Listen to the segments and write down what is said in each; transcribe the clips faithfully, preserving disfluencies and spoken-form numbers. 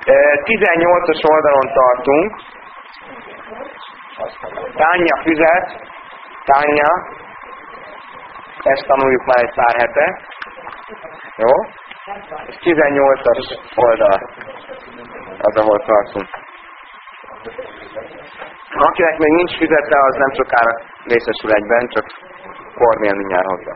tizennyolcas oldalon tartunk. Tanya füzet. Tanya. Ezt tanuljuk már egy pár hete. Jó? Ez tizennyolcas oldal. Az, ahol tartunk. Akinek még nincs füzete, az nem sokára részesül egyben, csak Kornél mindjárt hozzá.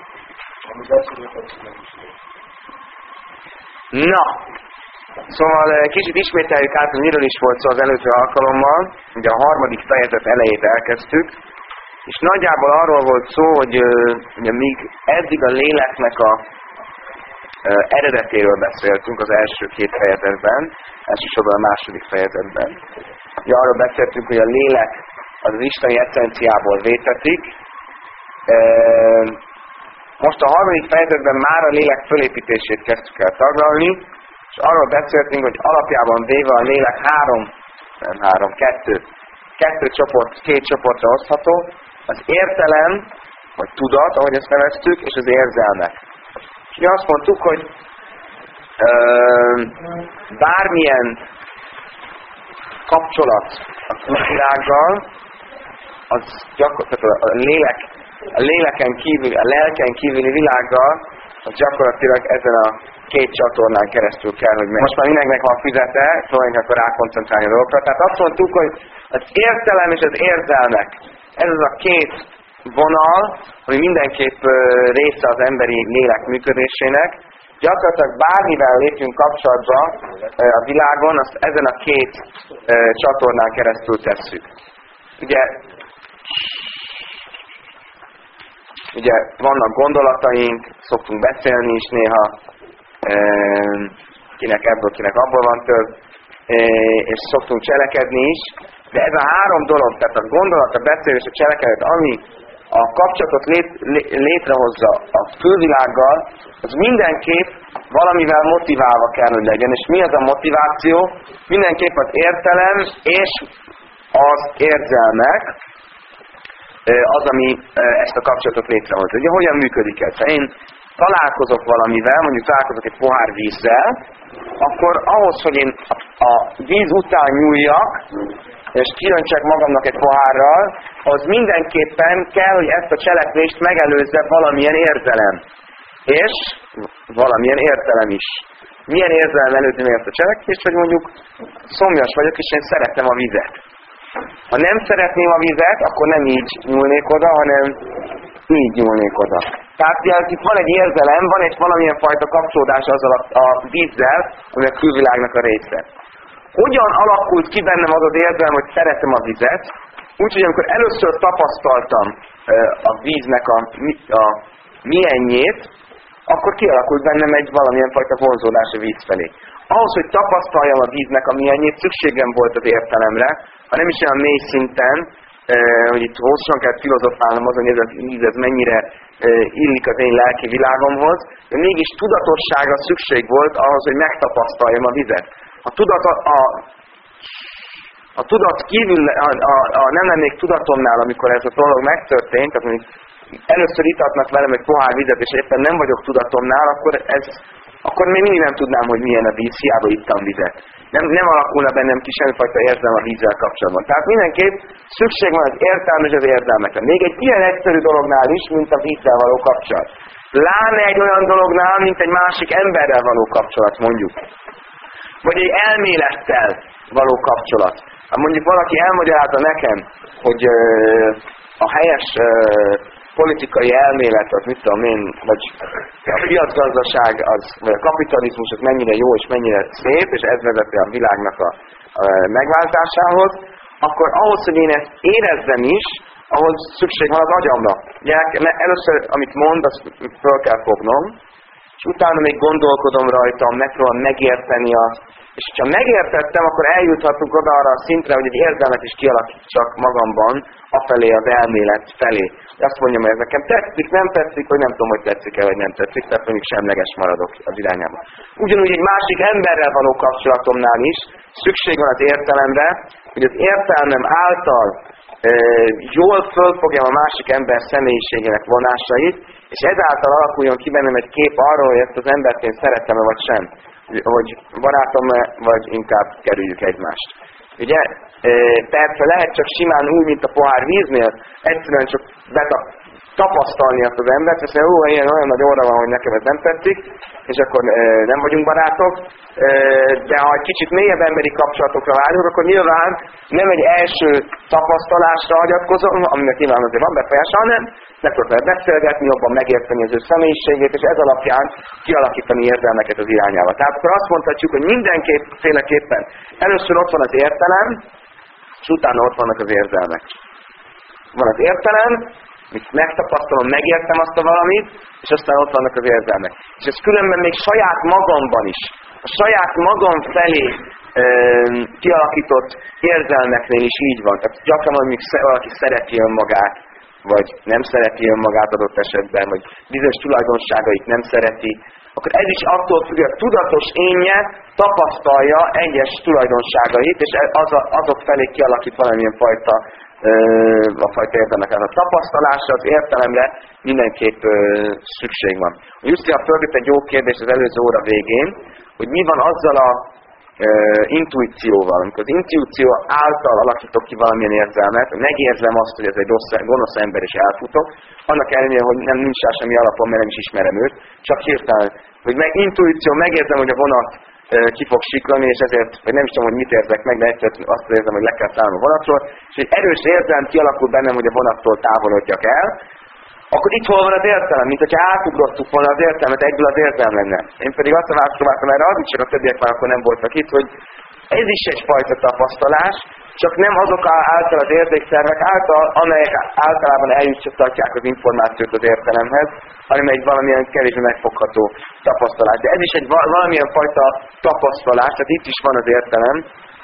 Na! Szóval kicsit ismételjük át, hogy miről is volt szó az előző alkalommal. Ugye a harmadik fejezet elejét elkezdtük, és nagyjából arról volt szó, hogy ugye, míg eddig a léleknek a uh, eredetéről beszéltünk az első két fejezetben, elsősorban a második fejezetben. Ugye arról beszéltünk, hogy a lélek az, az isteni eszenciából vétetik. Uh, most a harmadik fejezetben már a lélek fölépítését kezdtük el taglalni, és arról beszéltünk, hogy alapjában véve a lélek három, nem három, kettő, kettő csoport, két csoportra osztható, az értelem, vagy tudat, ahogy ezt neveztük, és az érzelmek. És mi azt mondtuk, hogy ö, bármilyen kapcsolat a külvilággal, az gyakorlatilag a lélek, a léleken kívül, a lelken kívüli világgal, az gyakorlatilag ezen a két csatornán keresztül kell, hogy meg. Most már mindenkinek van fizete, próbáljunk akkor rákoncentrálni a dolgokra. Tehát azt mondtuk, hogy az értelem és az érzelmek, ez az a két vonal, ami mindenképp része az emberi lélek működésének. Gyakorlatilag bármivel lépünk kapcsolatba a világon, azt ezen a két csatornán keresztül tesszük. Ugye, ugye vannak gondolataink, szoktunk beszélni is néha, kinek ebből, kinek abból van több, és szoktunk cselekedni is, de ez a három dolog, tehát a gondolat, a beszélés, a cselekedet, ami a kapcsolatot lét, létrehozza a külvilággal, az mindenképp valamivel motiválva kell, hogy legyen. És mi az a motiváció? Mindenképp az értelem és az érzelmek az, ami ezt a kapcsolatot létrehozza. Ugye hogyan működik ez? Ha én találkozok valamivel, mondjuk találkozok egy pohár vízzel, akkor ahhoz, hogy én a víz után nyúljak, és kijöntsek magamnak egy pohárral, az mindenképpen kell, hogy ezt a cselekvést megelőzze valamilyen érzelem. És valamilyen értelem is. Milyen érzelem előzni meg ezt a cselekvést, hogy mondjuk szomjas vagyok, és én szeretem a vizet. Ha nem szeretném a vizet, akkor nem így nyúlnék oda, hanem így nyúlnék oda. Tehát itt van egy érzelem, van egy valamilyen fajta kapcsolódás azzal a, a vízzel, ami a külvilágnak a része. Hogyan alakult ki bennem az az érzelem, hogy szeretem a vizet? Úgyhogy amikor először tapasztaltam a víznek a, a milyenjét, akkor kialakult bennem egy valamilyen fajta vonzódás a víz felé. Ahhoz, hogy tapasztaljam a víznek a milyenjét, szükségem volt az értelemre, ha nem is olyan mély szinten, hogy itt hosszan kell filozofálnom azon, hogy ez a víz ez mennyire illik az én lelki világomhoz, de mégis tudatosságra szükség volt ahhoz, hogy megtapasztaljam a vizet. A tudat, a, a, a tudat kívül, a, a, a nem lennék tudatomnál, amikor ez a dolog megtörtént, tehát mondjuk először itatnak velem egy pohár vizet, és éppen nem vagyok tudatomnál, akkor, ez, akkor még mindig nem tudnám, hogy milyen a víz, hiába ittam vizet. Nem, nem alakulna bennem ki semmifajta érzelem a vízzel kapcsolatban. Tehát mindenképp szükség van az értelme és az érzelmekre. Még egy ilyen egyszerű dolognál is, mint a vízzel való kapcsolat. Pláne egy olyan dolognál, mint egy másik emberrel való kapcsolat, mondjuk. Vagy egy elmélettel való kapcsolat. Ha mondjuk valaki elmagyarázza nekem, hogy euh, a helyes euh, politikai elmélet, az mit tudom én, vagy a piacgazdaság, az, vagy a kapitalizmus, az mennyire jó és mennyire szép, és ez vezeti a világnak a, a megváltásához, akkor ahhoz, hogy én ezt érezzem is, ahhoz szükség van az agyamra. Ugye, először, amit mond, azt föl kell fognom, és utána még gondolkodom rajta, megpróbálom megérteni azt, és ha megértettem, akkor eljuthatunk oda arra a szintre, hogy egy érzelmet is kialakítsak magamban, afelé az elmélet felé. Azt mondjam, hogy ez nekem tetszik, nem tetszik, vagy nem tudom, hogy tetszik-e, vagy nem tetszik, tehát mondjuk semleges maradok az irányába. Ugyanúgy egy másik emberrel való kapcsolatomnál is szükség van az értelemre, hogy az értelmem által e, jól fölfogjam a másik ember személyiségének vonásait, és ezáltal alakuljon ki bennem egy kép arról, hogy ezt az embert én szeretem-e vagy sem. hogy barátom-e, vagy inkább kerüljük egymást. Ugye? Persze lehet csak simán úgy, mint a pohár víznél, egyszerűen csak betap, tapasztalni azt az embert, és ó, ilyen olyan nagy óra van, hogy nekem ez nem tetszik, és akkor e, nem vagyunk barátok, e, de ha egy kicsit mélyebb emberi kapcsolatokra vágyunk, akkor nyilván nem egy első tapasztalásra hagyatkozom, aminek nyilván azért van befolyása, hanem meg tudok vele beszélgetni, jobban megérteni az ő személyiségét, és ez alapján kialakítani érzelmeket az irányába. Tehát akkor azt mondhatjuk, hogy mindenképpen először ott van az értelem, és utána ott vannak az érzelmek. Van az értelem, mit megtapasztalom, megértem azt a valamit, és aztán ott vannak az érzelmek. És ez különben még saját magamban is, a saját magam felé e, kialakított érzelmeknél is így van. Tehát gyakran, amíg valaki szereti önmagát, vagy nem szereti önmagát adott esetben, vagy bizonyos tulajdonságait nem szereti, akkor ez is attól függ, hogy a tudatos énje tapasztalja egyes tulajdonságait, és az a, azok felé kialakít valamilyen fajta a fajta értelmeket. A tapasztalásra, az értelemre mindenképp ö, szükség van. A Justina föltett egy jó kérdés az előző óra végén, hogy mi van azzal a ö, intuícióval, amikor az intuíció által alakítok ki valamilyen érzelmet, megérzem azt, hogy ez egy rossz, gonosz ember és elfutok, annak ellenére, hogy nem nincs rá semmi alapon, mert nem is ismerem őt, csak hirtelen, hogy meg intuíció, megérzem, hogy a vonat ki fog siklani, és ezért, vagy nem is tudom, hogy mit érzek meg, de egyszer azt érzem, hogy le kell szállnom a vonatról, és egy erős érzelem kialakul bennem, hogy a vonattól távolodjak el, akkor itt hol van az értelem? Mint hogyha átugrottuk volna az értelmet, egyből az értelem lenne. Én pedig azt a választ próbáltam erre adni, csak a többiek már akkor nem voltak itt, hogy ez is egyfajta tapasztalás, csak nem azok által az érzékszervek által, amelyek általában eljuttatják az információt az értelemhez, hanem egy valamilyen kevésbé megfogható tapasztalás. De ez is egy valamilyen fajta tapasztalás, tehát itt is van az értelem,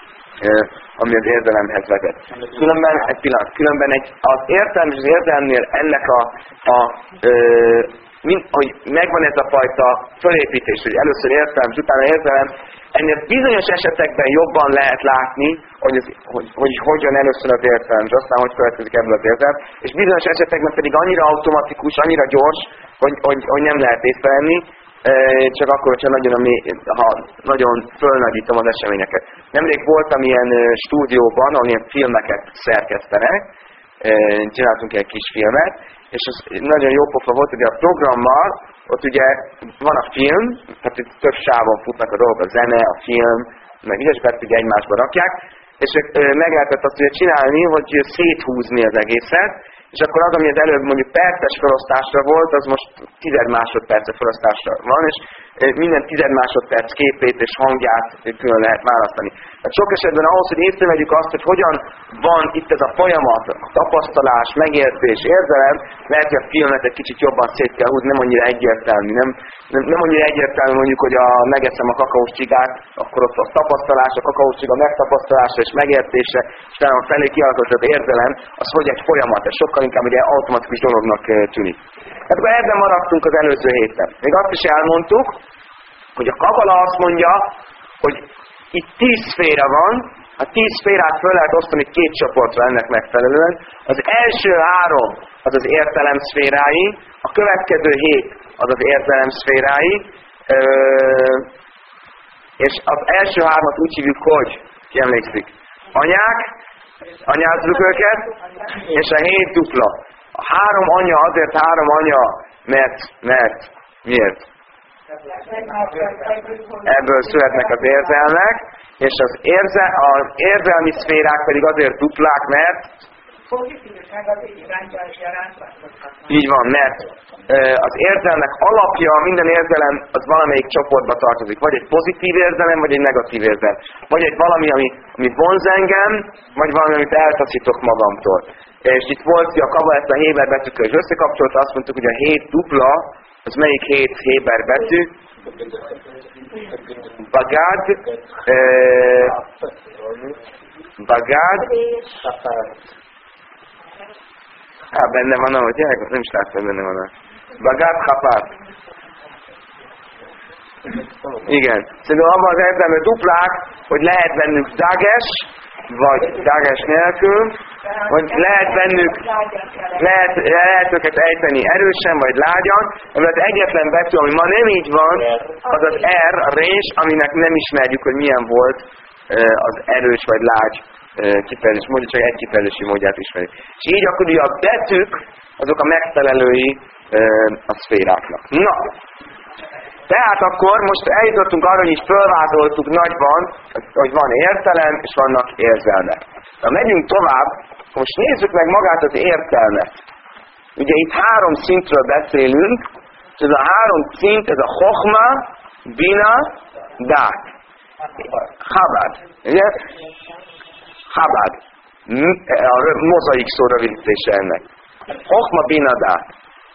ami az érdelemhez vezet. Különben, egy pillanat, különben egy, az értelem és az érdelemnél ennek a, a ö, mind, hogy megvan ez a fajta fölépítés, hogy először értelem, és utána érzelem, ennél bizonyos esetekben jobban lehet látni, hogy, ez, hogy, hogy hogyan először az értelem, és aztán hogy következik ebből az értelem, és bizonyos esetekben pedig annyira automatikus, annyira gyors, hogy, hogy, hogy nem lehet észrevenni, csak akkor, hogyha nagyon, ha nagyon fölnagyítom az eseményeket. Nemrég voltam ilyen stúdióban, ahol ilyen filmeket szerkesztenek, csináltunk egy kis filmet, és az nagyon jó pofa volt, hogy a programmal, ott ugye van a film, tehát itt több sávon futnak a dolgok, a zene, a film, meg ilyesbet ugye egymásba rakják, és meg lehetett azt ugye csinálni, hogy széthúzni az egészet, és akkor az, ami az előbb mondjuk perces felosztásra volt, az most tized másodperces felosztásra van, és minden tized másodperc képét és hangját külön lehet választani. Tehát sok esetben ahhoz, hogy észrevegyük azt, hogy hogyan van itt ez a folyamat, a tapasztalás, megértés, érzelem, lehet, hogy a filmet egy kicsit jobban szét kell húzni, nem annyira egyértelmű. Nem, nem, nem annyira egyértelmű mondjuk, hogy a, megeszem a kakaós csigát, akkor ott a tapasztalás, a kakaós csiga megtapasztalása és megértése, és talán a felé kialakult az érzelem, az hogy egy folyamat, ez sokkal inkább ugye automatikus dolognak tűnik. Hát akkor ebben maradtunk az előző héten. Még azt is elmondtuk, hogy a Kabala azt mondja, hogy itt tíz szféra van, a tíz szférát föl lehet osztani két csoportra ennek megfelelően. Az első három az az értelem szférái, a következő hét az az érzelem szférái, és az első hármat úgy hívjuk, hogy, ki emlékszik, anyák, anyázzuk őket, és a hét dupla. A három anya azért három anya, mert, mert, miért? Ebből születnek az érzelmek, és az, érze, az érzelmi szférák pedig azért duplák, mert így van, mert az érzelmek alapja, minden érzelem az valamelyik csoportba tartozik. Vagy egy pozitív érzelem, vagy egy negatív érzelem. Vagy egy valami, ami, ami vonz engem, vagy valami, amit eltaszítok magamtól. És itt volt, hogy a Kabala ezt a Héber betűkkel is összekapcsolta, azt mondtuk, hogy a hét dupla, az melyik hét Héber betű? Bagad, eh, Bagad, hát benne van, ahogy gyerek, nem is láttam, benne van. Bagad Chapát. Igen. Szerintem abban az értelemben duplák, hogy lehet bennük dages, vagy dágás nélkül, vagy lehet bennük, lehet, lehet őket ejteni erősen, vagy lágyan, mert egyetlen betű, ami ma nem így van, az az R, a rés, aminek nem ismerjük, hogy milyen volt az erős vagy lágy kifejezés módja, csak egy kifejezési módját ismerjük. És így akkor ugye a betűk, azok a megfelelői a szféráknak. Na, tehát akkor most eljutottunk arra, hogy is fölvázoltuk nagyban, hogy van értelem, és vannak érzelmek. Na, megyünk tovább, most nézzük meg magát az értelmet. Ugye itt három szintről beszélünk, és ez a három szint, ez a Chochma, Bina, Dát. Chabad. Ugye? Chabad. A mozaik szó rövidítése ennek. Chochma, Bina, Dát.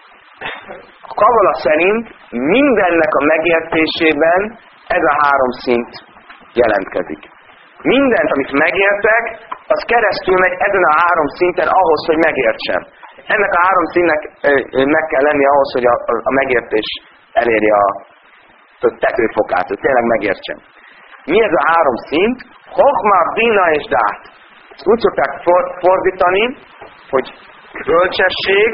A Kabala szerint mindennek a megértésében ez a három szint jelentkezik. Mindent, amit megértek, az keresztül megy ezen a három szinten ahhoz, hogy megértsem. Ennek a három színnek meg kell lenni ahhoz, hogy a, a megértés elérje a tetőfokát, hogy tényleg megértsem. Mi ez a három szint? Chochma, Bina és Dát. Ezt úgy szokták for, fordítani, hogy bölcsesség,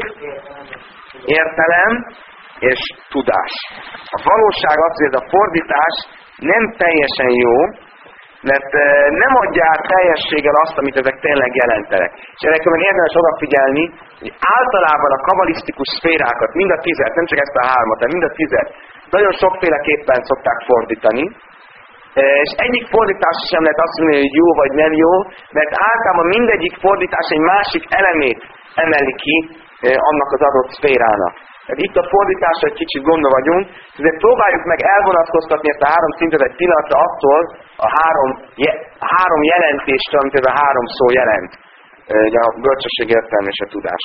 értelem és tudás. A valóság az, hogy ez a fordítás nem teljesen jó, mert nem adja át teljességgel azt, amit ezek tényleg jelentenek. És ennek meg érdemes odafigyelni, hogy általában a kabalisztikus szférákat, mind a tizet, nem csak ezt a hármat, hanem mind a tizet, nagyon sokféleképpen szokták fordítani, és egyik fordítás sem lehet azt mondani, hogy jó vagy nem jó, mert általában mindegyik fordítás egy másik elemét emeli ki annak az adott szférának. Tehát itt a fordításra egy kicsit gondol vagyunk, ezért próbáljuk meg elvonatkoztatni ezt a három szintet egy pillanatra attól a három, je, a három jelentéstől, amit ez a három szó jelent. Ugye a bölcsesség, értelme és a tudás.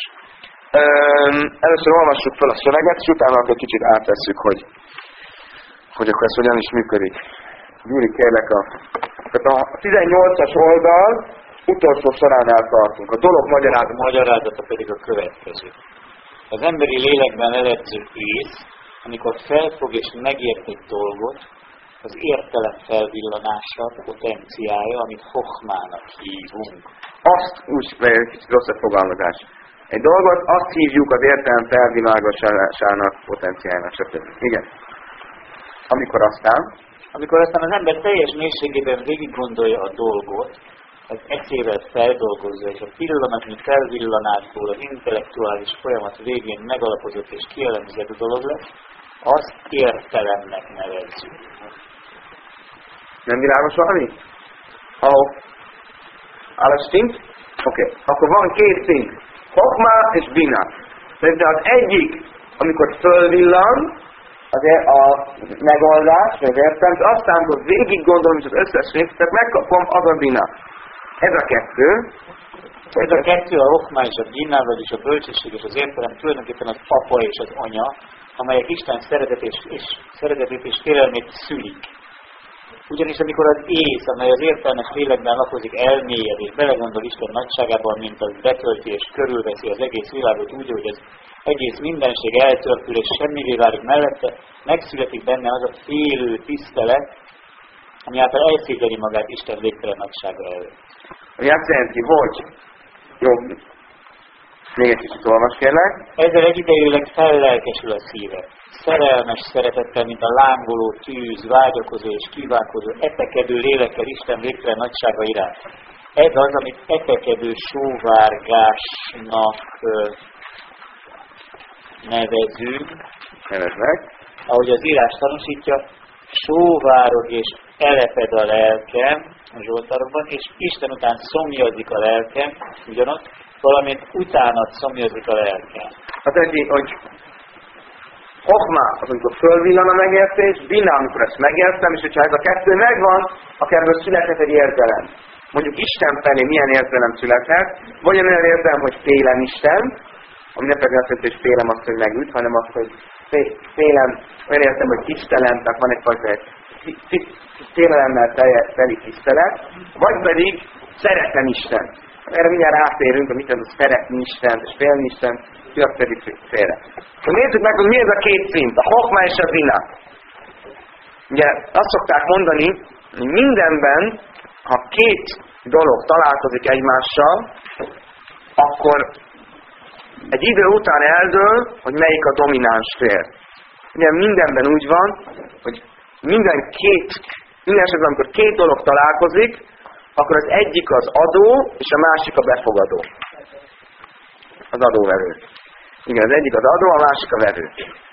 Először olvassuk fel a szöveget, és utána akkor kicsit átvesszük, hogy, hogy akkor ez hogyan is működik. Gyuri, kérlek a... Tehát a tizennyolcas oldal utolsó során eltartunk. A dolog magyarázata. A magyarázata pedig a következő. Az emberi lélekben eledző ész, amikor felfog és megért egy dolgot, az értelem felvillanása, potenciája, amit Chochmának hívunk. Azt úgy, vagy egy kicsit rossz a fogalmazás. Egy dolgot azt hívjuk az értelem felvilágosásának, potenciájának, stb. Igen. Amikor aztán... Amikor aztán az ember teljes mélységében végig gondolja a dolgot, az eszével feldolgozza, és a pillanatnyi felvillanásból az intellektuális folyamat végén megalapozott és kielemzett dolog lesz, azt értelemnek nevezzük. Nem világos valami? Oh. Alles stimmt? Oké. Okay. Akkor van két szint. Chochma és Bina. De az egyik, amikor fölvillan, azért a megoldás, vagy értelem, aztán, amikor végig gondolom, és az összes részletet megkapom, az a Bina. Ez a kettő. Ez a kettő, a Chochma és a Bina, vagyis a bölcsesség és az értelem tulajdonképpen az apa és az anya, amelyek Isten szeretet és, és, szeretetét és félelmét szülik. Ugyanis amikor az ész, amely az értelmes lélekben lakozik, elmélyed és belegondol Isten nagyságában, mint az betölti és körülveszi az egész világot úgy, hogy az egész mindenség eltörpül és semmivé válik mellette, megszületik benne az a félő tisztelet, ami által elszégyeli magát Isten végtelen nagysága előtt. Ami azt jelenti, hogy jó, még egy kicsit olvas kérlek. Ezzel egyidejűleg fellelkesül a szíve. Szerelmes szeretettel, mint a lángoló tűz, vágyakozó és kívánkozó, etekedő lélekkel Isten végtelen nagysága iránt. Ez az, amit etekedő sóvárgásnak nevezünk. Neveznek. Ahogy az írás tanúsítja, sóvárog és eleped a lelkem, a Zsoltárokban, és Isten után szomjazik a lelkem, ugyanott, valamint utánat szomjazik a lelkem. Hát egy, hogy Chochma, az amikor fölvillan a megértés, Bina, amikor ezt megértem, és hogyha ez a kettő megvan, akkor ebből születhet egy érzelem. Mondjuk Isten felé milyen érzelem születhet, vagy olyan érzelem, hogy félem Isten, ami nem pedig azt jelenti, hogy félem azt, hogy megüt, hanem azt, hogy félem, olyan értem, hogy tisztelem, tehát van egyfajta félelemmel teli tisztelet, vagy pedig szeretem Isten. Erre mindjárt átérünk, amit az szeretni Istent, és félni Istent, azt pedig félre. Nézzük meg, hogy mi ez a két szint, a Chochma és a Bina. Ugye azt szokták mondani, hogy mindenben, ha két dolog találkozik egymással, akkor egy idő után eldől, hogy melyik a domináns fél. Ugye mindenben úgy van, hogy minden két, minden esetben, amikor két dolog találkozik, akkor az egyik az adó, és a másik a befogadó. Az adóvevő. Igen, az egyik az adó, a másik a vevő.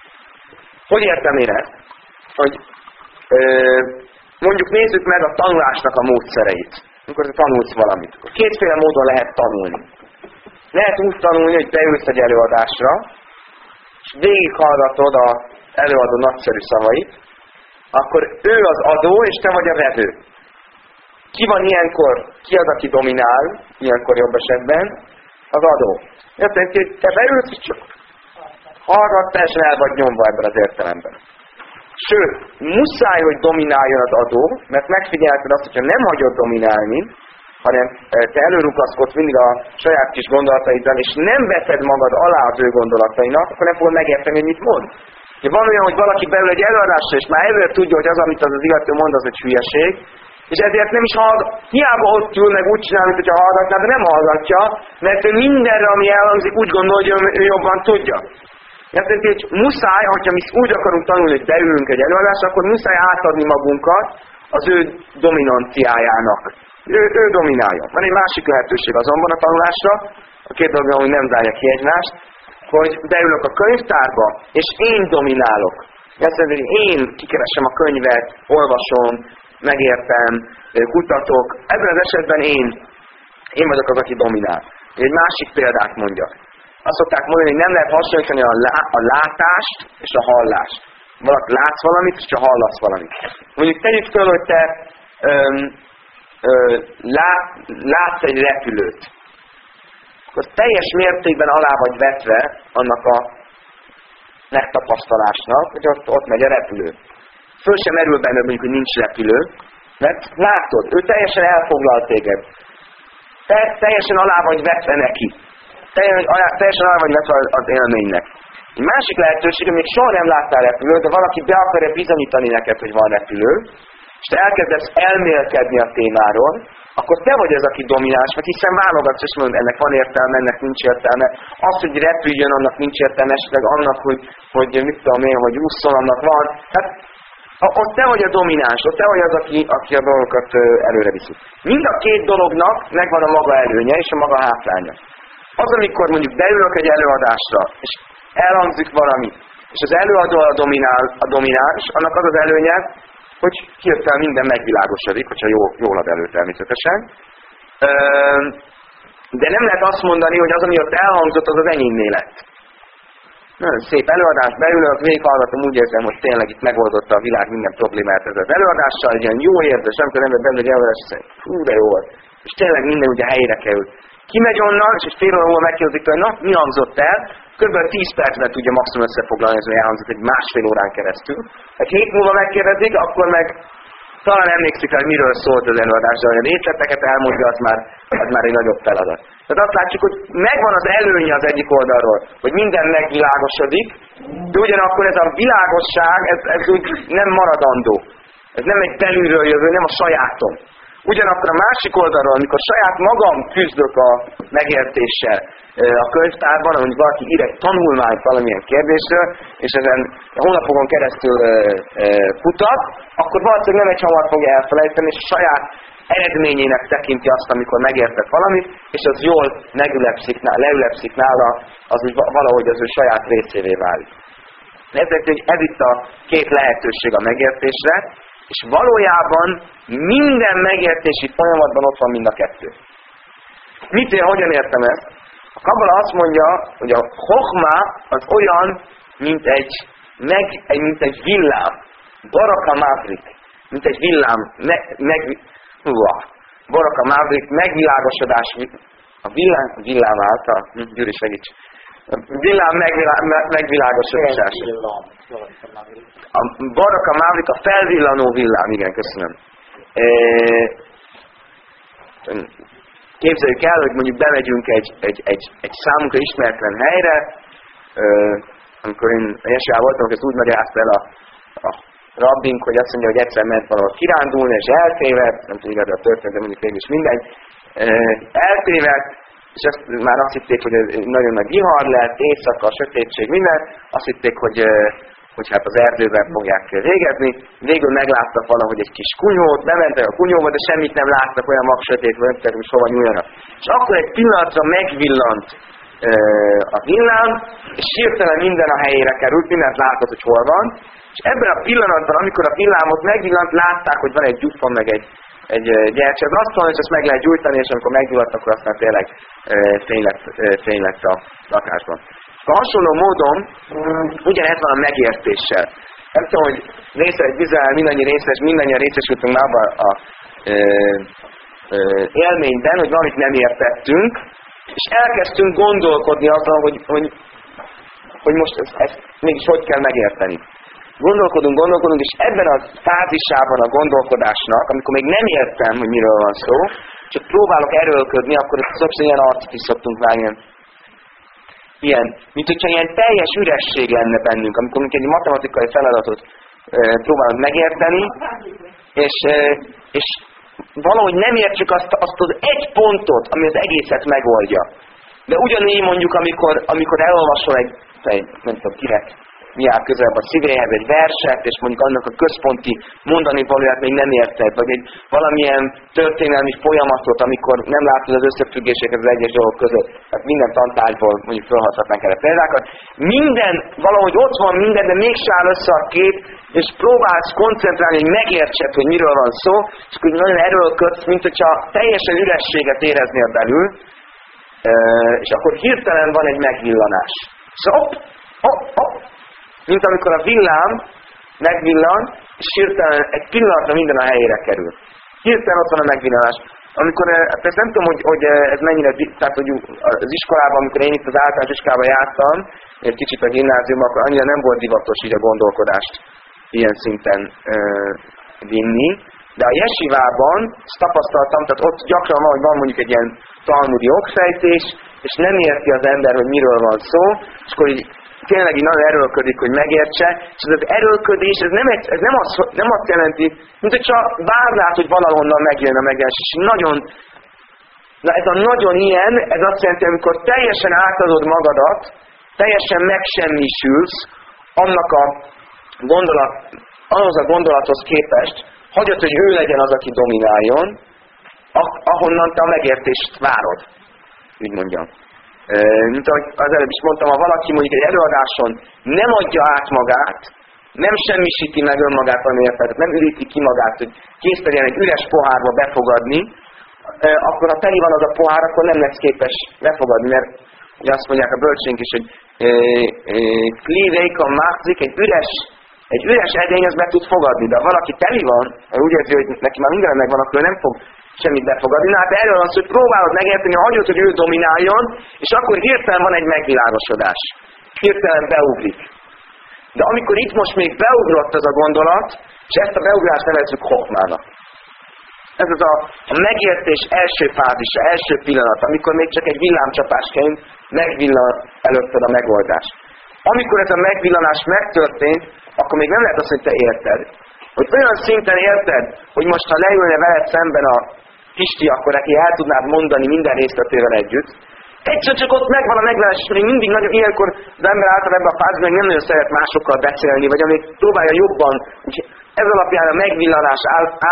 Hogy értem én ezt? Hogy ö, mondjuk nézzük meg a tanulásnak a módszereit. Amikor te tanulsz valamit. Kétféle módon lehet tanulni. Lehet úgy tanulni, hogy beülsz egy előadásra, és végighallgatod az előadó nagyszerű szavait, akkor ő az adó, és te vagy a vevő. Ki van ilyenkor, ki az, aki dominál, ilyenkor jobb esetben? Az adó. Érted, hogy te beülsz, és csak hallgat, teljesen el vagy nyomva ebben az értelemben. Sőt, muszáj, hogy domináljon az adó, mert megfigyelted azt, hogyha nem hagyod dominálni, hanem te előrukaszkodsz mindig a saját kis gondolataiddal, és nem veszed magad alá az ő gondolatainak, akkor nem fogod megérteni, hogy mit mond. Ja, van olyan, hogy valaki beül egy előadásra, és már előre tudja, hogy az, amit az az illető mond, az egy hülyeség, és ezért nem is hallgat, hiába ott ül, meg úgy csinál, mint hogyha hallgatná, de nem hallgatja, mert ő mindenre, ami elhangzik, úgy gondolja, hogy ő jobban tudja. Érted, hogy muszáj, hogyha mi úgy akarunk tanulni, hogy beülünk egy előadásra, akkor muszáj átadni magunkat az ő dominanciájának. Ő, ő dominálja. Van egy másik lehetőség azonban a tanulásra, a két dolog, hogy nem zárja ki egymást, hogy beülök a könyvtárba, és én dominálok. Ezt jelenti, hogy én kikeresem a könyvet, olvasom, megértem, kutatok. Ebben az esetben én, én vagyok az, aki dominál. Egy másik példát mondjak. Azt szokták mondani, hogy nem lehet hasonlítani a, lá, a látást és a hallást. Valaki látsz valamit, és csak hallasz valamit. Mondjuk tegyük föl, hogy te öm, ö, lát, látsz egy repülőt. Akkor teljes mértékben alá vagy vetve annak a megtapasztalásnak, hogy ott, ott megy a repülő. Föl sem merül benned mondjuk, hogy nincs repülő, mert látod, ő teljesen elfoglal téged. Te teljesen alá vagy vetve neki. Teljesen alá vagy vetve az élménynek. Egy másik lehetőség, hogy még soha nem láttál repülőt, de valaki be akarja bizonyítani neked, hogy van repülő, és te elkezdesz elmélkedni a témáról, akkor te vagy az, aki domináns, mert hiszen válogatsz, és mondod, ennek van értelme, ennek nincs értelme. Az, hogy repüljön, annak nincs értelme, esetleg annak, hogy, hogy mit tudom én, hogy ússzon, annak van. Hát ott te vagy a domináns, ott te vagy az, aki, aki a dolgokat előre viszi. Mind a két dolognak megvan a maga előnye és a maga hátránya. Az, amikor mondjuk beülök egy előadásra, és elhangzik valami, és az előadó a, dominál, a domináns, annak az az előnye, hogy hirtelen minden megvilágosodik, hogyha jól, jól ad elő természetesen. De nem lehet azt mondani, hogy az, ami ott elhangzott, az az enyémné lett. Nagyon szép előadás, beülök, végighallgatom, úgy érzem, hogy tényleg itt megoldotta a világ minden problémát ez az előadással, egy ilyen jó érzés, amikor ember benne egy előadás, és fú, de jó volt. És tényleg minden ugye helyre került. Kimegy onnan, és egy fél óra múlva megkérdezik, hogy na, mi hangzott el? Körülbelül tíz percben tudja maximum összefoglalni, ez elhangzott egy másfél órán keresztül. Egy hét múlva megkérdezik, akkor meg talán emlékszik rá, hogy miről szólt az előadás, de hogy a részleteket elmondja, az már, az már egy nagyobb feladat. Tehát azt látjuk, hogy megvan az előnye az egyik oldalról, hogy minden megvilágosodik, de ugyanakkor ez a világosság, ez, ez úgy nem maradandó. Ez nem egy belülről jövő, nem a sajátom. Ugyanakkor a másik oldalról, amikor saját magam küzdök a megértéssel a könyvtárban, ahogy valaki ír egy tanulmányt valamilyen kérdésről, és ezen hónapokon keresztül futat, akkor valószínűleg nem egy hamar fogja elfelejteni, és a saját eredményének tekinti azt, amikor megértett valamit, és az jól megülepszik, leülepszik nála, az úgy valahogy az ő saját részévé válik. Ezért, hogy ez itt a két lehetőség a megértésre, és valójában minden megértési folyamatban ott van mind a kettő. Mit én, hogyan értem ezt? A Kabala azt mondja, hogy a Chochma az olyan, mint egy, meg, mint egy villám. Baraka Mavrik. Mint egy villám. Me, meg, uah, Baraka Mavrik, megvilágosodás. A villám, villám által. Hm, Gyuri, segíts. A villám megvilá, me, megvilágosodás. A Baraka Mavrik, a felvillanó villám. Igen, köszönöm. E, Képzeljük el, hogy mondjuk bemegyünk egy, egy, egy, egy számunkra ismeretlen helyre, ö, amikor én Jesújában voltam, hogy ezt úgy magyarázta el a, a rabbink, hogy azt mondja, hogy egyszer ment valahol kirándulni, és eltévedt, nem tudom igazán történt, de mondjuk végül is mindegy, eltévedt, és azt, már azt hitték, hogy ez nagyon nagy vihar lett, éjszaka, sötétség, minden, azt hitték, hogy, hogy hát az erdőben fogják végezni, végül megláttak valahogy egy kis kunyhót, bementek a kunyhóba, de semmit nem láttak, olyan magsötét, nem tudták, hogy hova nyúljanak. És akkor egy pillanatra megvillant a villám, és hirtelen minden a helyére került, mindent látott, hogy hol van, és ebben a pillanatban, amikor a villámot megvillant, látták, hogy van egy gyufa, meg egy, egy gyertya. Az azt mondja, hogy ezt meg lehet gyújtani, és amikor meggyulladt, akkor aztán tényleg fény lett, fény lett a lakásban. A hasonló módon ugyanez van a megértéssel. Nem tudom, hogy részre egy bizony, mindannyi részes, mindannyian részesültünk már abban a ö, ö, élményben, hogy valamit nem értettünk, és elkezdtünk gondolkodni azon, hogy, hogy, hogy most ezt, ezt mégis hogy kell megérteni. Gondolkodunk, gondolkodunk, és ebben a fázisában a gondolkodásnak, amikor még nem értem, hogy miről van szó, csak próbálok erőlködni, akkor szokszor ilyen arcot is szoktunk vágni. Ilyen, mint hogyha ilyen teljes üresség lenne bennünk, amikor mondjuk egy matematikai feladatot e, próbálunk megérteni, és, e, és valahogy nem értsük azt, azt az egy pontot, ami az egészet megoldja. De ugyanígy mondjuk, amikor, amikor elolvasol egy, egy nem tudom kinek, mi áll közelebb a szívéhez egy verset, és mondjuk annak a központi mondani valóját még nem érted, vagy egy valamilyen történelmi folyamatot, amikor nem látod az összefüggéseket az egyes dolgok között. Tehát minden tantárgyból mondjuk felhasználhatnánk erre példákat. Minden, valahogy ott van minden, de mégse áll össze a kép, és próbálsz koncentrálni, hogy megértsed, hogy miről van szó, és akkor nagyon erőlködsz, mint hogyha teljesen ürességet éreznél belül, és akkor hirtelen van egy megvillanás. Szóval hopp, hopp, hopp, mint amikor a villám megvillan, és hirtelen egy pillanatra minden a helyére kerül. Hirtelen ott van a megvillanás. Amikor, ezt nem tudom, hogy, hogy ez mennyire, tehát hogy az iskolában, amikor én itt az általános iskolában jártam, egy kicsit a gimnáziumban, akkor annyira nem volt divatos így a gondolkodást ilyen szinten ö, vinni. De a jesivában ezt tapasztaltam, tehát ott gyakran van, hogy van mondjuk egy ilyen talmudi okfejtés, és nem érti az ember, hogy miről van szó, és akkor így tényleg így nagyon erőlködik, hogy megértse, és ez az erőlködés, ez nem, egy, ez nem, az, nem azt jelenti, mint hogy csak várnád, hogy valahonnan megjön a megjelenés, és nagyon, na ez a nagyon ilyen, ez azt jelenti, amikor teljesen átadod magadat, teljesen megsemmisülsz annak a gondolat, ahhoz a gondolathoz képest, hagyod, hogy ő legyen az, aki domináljon, ahonnan te a megértést várod, úgy mondjam. Mint ahogy az előbb is mondtam, ha valaki mondjuk egy előadáson nem adja át magát, nem semmisíti meg önmagát, ami érted, nem üríti ki magát, hogy kész legyen egy üres pohárba befogadni, akkor ha teli van az a pohár, akkor nem lesz képes befogadni, mert ugye azt mondják a bölcsénk is, hogy klíréka márzik, egy üres, egy üres edény az be tud fogadni, de ha valaki teli van, úgy érzi, hogy neki már minden megvan, akkor nem fog semmit befogadni. Na hát erről az, hogy próbálod megérteni, hagyod, hogy ő domináljon, és akkor hirtelen van egy megvilágosodás. Hirtelen beugrik. De amikor itt most még beugrott ez a gondolat, és ezt a beugrást nevezzük hokmának. Ez az a, a megértés első fázisa, első pillanat, amikor még csak egy villámcsapásként megvillan előtted a megoldás. Amikor ez a megvillanás megtörtént, akkor még nem lehet azt, hogy te érted. Hogy olyan szinten érted, hogy most ha leülne veled szemben a Pisti, akkor neki el tudnád mondani minden részletével együtt. Egyszer csak ott megvan a megvillanás, és még mindig nagyon ilyenkor az ember által ebben a fázisban nem nagyon szeret másokkal beszélni, vagy amíg próbálja jobban. Úgyhogy ez alapján a megvillanás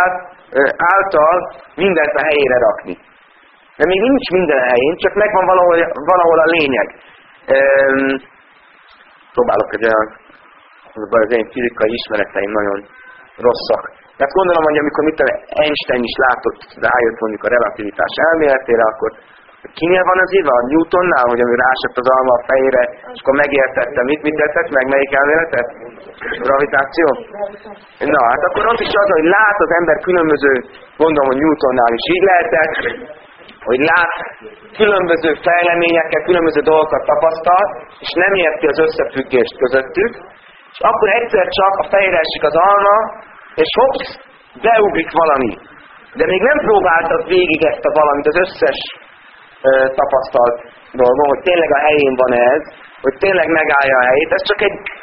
által mindent a helyére rakni. De még nincs minden a helyén, csak megvan valahol, valahol a lényeg. Ehm, próbálok egy olyan, az én fizikai ismereteim nagyon rosszak. Tehát gondolom, hogy amikor mit Einstein is látott, rájött mondjuk a relativitás elméletére, akkor kinél van az írva? A Newtonnál, hogy ami rásett az alma a fejére, és akkor megértette, mit, mit tett meg, melyik elméletet? Gravitáció? Na, hát akkor ott is az, hogy lát az ember különböző, gondolom, hogy Newtonnál is így lehetett, hogy lát különböző fejleményekkel, különböző dolgokat tapasztal, és nem érti az összefüggést közöttük, és akkor egyszer csak a fejre esik az alma, és hopsz, beugrik valami. De még nem próbáltad végig ezt a valamit, az összes ö, tapasztalt dolgon, hogy tényleg a helyén van ez, hogy tényleg megállja a helyét, ez csak egy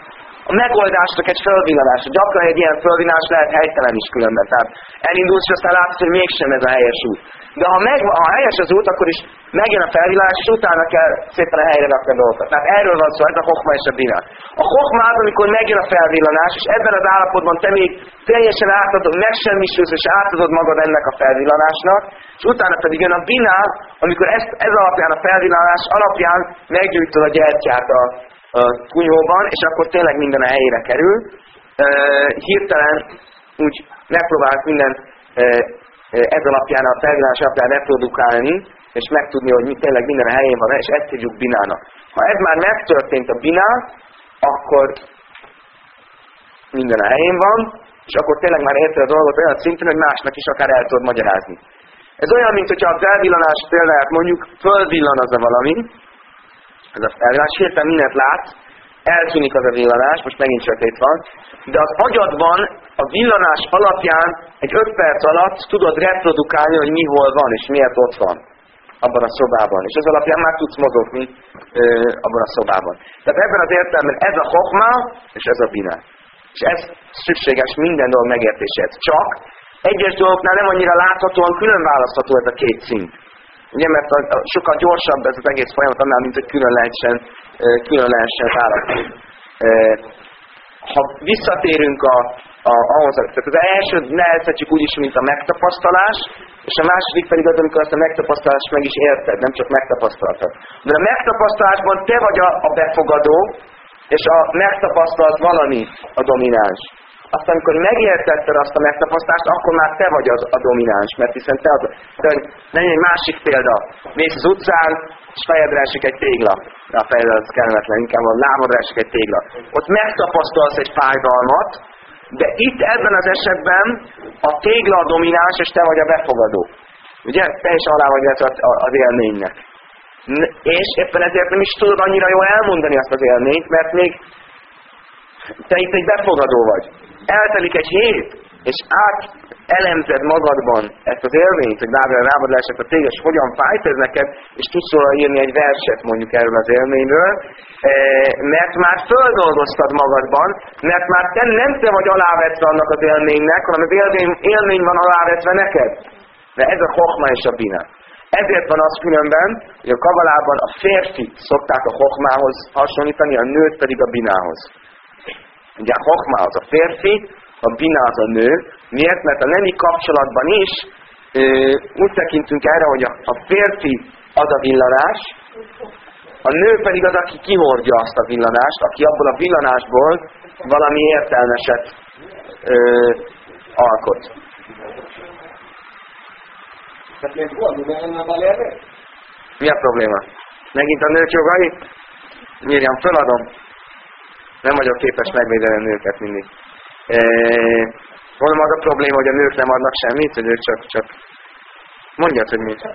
a megoldásnak egy fölvillanása. Gyakran egy ilyen fölvillanás lehet helytelen is különben. Tehát elindulsz, és aztán látod, hogy mégsem ez a helyes út. De ha, meg, ha helyes az út, akkor is megjön a felvillanás, és utána kell szépen a helyre rakni a dolgokat. Tehát erről van szó, ez a hokma és a bina. A hokma az, amikor megjön a felvillanás, és ebben az állapotban te még teljesen átadod, megsemmisülsz, és átadod magad ennek a felvillanásnak, és utána pedig jön a bina, amikor ezt, ez alapján a felvillanás alapján meggyújtod a gyertyát a, a kunyhóban, és akkor tényleg minden a helyére kerül. E, hirtelen úgy megpróbálsz minden e, ez alapján, a felvillanás alapján reprodukálni, és megtudni, hogy tényleg minden a helyén van, és ezt hívjuk binának. Ha ez már megtörtént a biná, akkor minden a helyén van, és akkor tényleg már érted a dolgot olyan szinten, hogy másnak is akár el tudod magyarázni. Ez olyan, mint hogyha a felvillanás példáját mondjuk, fölvillan az a valami, ez a felvillanás, hirtelen mindent látsz, eltűnik az a villanás, most megint csak itt van, de az agyadban a villanás alapján egy öt perc alatt tudod reprodukálni, hogy mi hol van, és miért ott van abban a szobában. És ez alapján már tudsz mozogni ö, abban a szobában. Tehát ebben az értelemben ez a hokma, és ez a bina. És ez szükséges minden dolog megértéséhez. Csak egyes dolgoknál nem annyira láthatóan külön választható ez a két szint. Ugye, mert a, a, sokkal gyorsabb ez az egész folyamat annál, mint hogy külön lehessen, külön lehessen választani. Ha visszatérünk a, a, ahhoz, tehát az első nevezhetjük úgy is, mint a megtapasztalás, és a második pedig az, amikor azt a megtapasztalást meg is érted, nem csak megtapasztaltad. De a megtapasztalásban te vagy a, a befogadó, és a megtapasztalt valami a domináns. Aztán, amikor megértetted azt a megtapasztalást, akkor már te vagy az a domináns, mert hiszen te az a... Nem egy másik példa. Mész az utcán, és fejedre esik egy tégla. De a fejedre az kellemetlen, inkább a lábadra esik egy tégla. Ott megtapasztalsz egy fájdalmat, de itt ebben az esetben a tégla a domináns, és te vagy a befogadó. Ugye? Te is alá vagy az élménynek. És éppen ezért nem is tudod annyira jól elmondani azt az élményt, mert még te itt egy befogadó vagy. Eltelik egy hét, és át elemzed magadban ezt az élményt, hogy lábra rábad leesett a tégla, és hogyan fájt ez neked, és tudsz róla írni egy verset mondjuk erről az élményről, mert már földolgoztad magadban, mert már te nem te vagy alávetve annak az élménynek, hanem az élmény, élmény van alávetve neked. De ez a hokma és a bina. Ezért van az különben, hogy a kabalában a férfi szokták a hokmához hasonlítani, a nőt pedig a binához. Ugye a hokma az a férfi, a bina az a nő. Miért? Mert a nemi kapcsolatban is ö, úgy tekintünk erre, hogy a, a férfi az a villanás, a nő pedig az, aki kihordja azt a villanást, aki abból a villanásból valami értelmeset ö, alkot. Mi a probléma? Megint a nők jogai? Miriam, föladom. Nem vagyok képes megvédeni a nőket mindig. E, Mondom, az a probléma, hogy a nők nem adnak semmit, hogy ők csak, csak... Mondjad, hogy mit.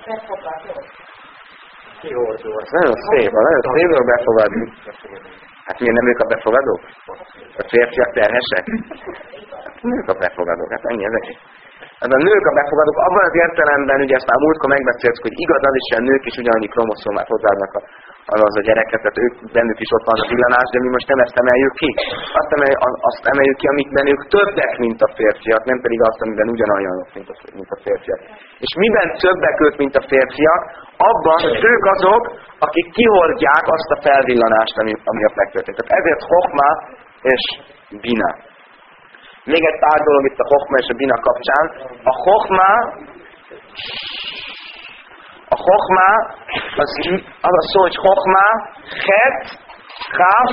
Nagyon szép, nagyon szép dolog befogadni. Hát miért nem ők a befogadók? A férfiak terhesek? Hát nők a befogadók, hát ennyi ezek. Hát a nők a befogadók, abban az értelemben, ugye ezt már múltkor megbeszéltük, hogy igaz az is, hogy a nők is ugyanannyi kromoszómát hozzáadnak a, az a gyereket, tehát ők, bennük is ott van a villanás, de mi most nem ezt emeljük ki. Azt emeljük, azt emeljük ki, amikben ők többek, mint a férfiak, nem pedig azt, amiben ugyanolyanok, mint a, mint a férfiak. És miben többek ők, mint a férfiak? Abban, hogy ők azok, akik kihordják azt a felvillanást, ami, ami a megtörtént. Tehát ezért hokma és bina. Még egy pár dolog itt a hokma és a bina kapcsán. A hokma, a hokma, az, az a szó, hogy hokma, het, kaf,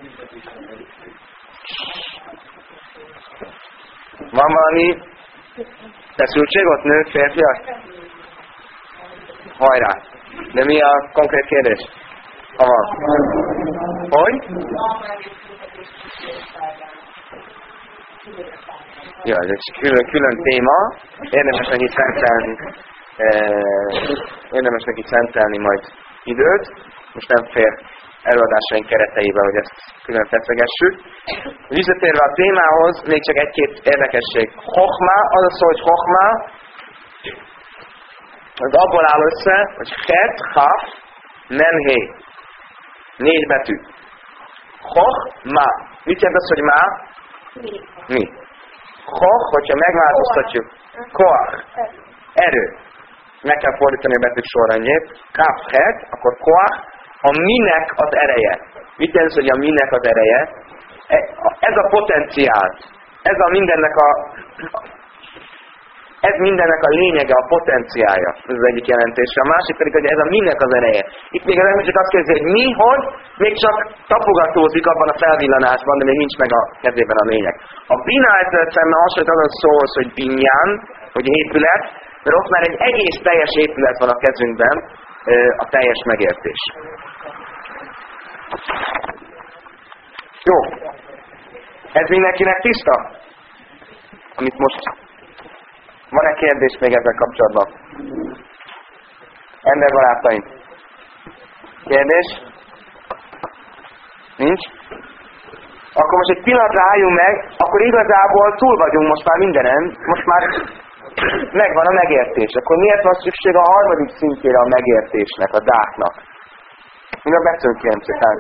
van valami feszültség ott, nők, férfiak? Hajrá! De mi a konkrét kérdés? Ha van. Hogy? Ja, ez egy külön, külön téma. Érdemes neki szentelni. Érdemes neki szentelni majd időt. Most nem fér előadásaink kereteiben, hogy ezt külön feszegessük. Visszatérve a témához, még csak egy-két érdekesség. Hokma, az a szó, hogy hokma, az abból áll össze, hogy het, haf, nem hé. Négy betű. Hoch, ma. Mit jelent az, hogy ma? Mi. Hoch, hogyha megváltoztatjuk. Koach. Erő. Meg kell fordítani a betűk sorrendjét. Kaphet, akkor koach, a minek az ereje. Mit jelent, hogy a minek az ereje? Ez a potenciál. Ez a mindennek a... Ez mindennek a lényege, a potenciálja. Ez az egyik jelentése. A másik pedig, hogy ez a minek az ereje. Itt még az ember csak azt kérdezi, hogy mi, hogy, még csak tapogatózik abban a felvillanásban, de még nincs meg a kezében a lényeg. A bina ezzel szemben hasonlít azon szól, hogy binyán, hogy épület, mert ott már egy egész teljes épület van a kezünkben, a teljes megértés. Jó. Ez mindenkinek tiszta? Amit most... Van-e kérdés még ezzel kapcsolatban? Emberbarátaim? Kérdés? Nincs? Akkor most egy pillanatra álljunk meg, akkor igazából túl vagyunk most már mindenen, most már megvan a megértés. Akkor miért van szükség a harmadik szintjére a megértésnek, a dáknak? Mivel beszélünk kérem szépen?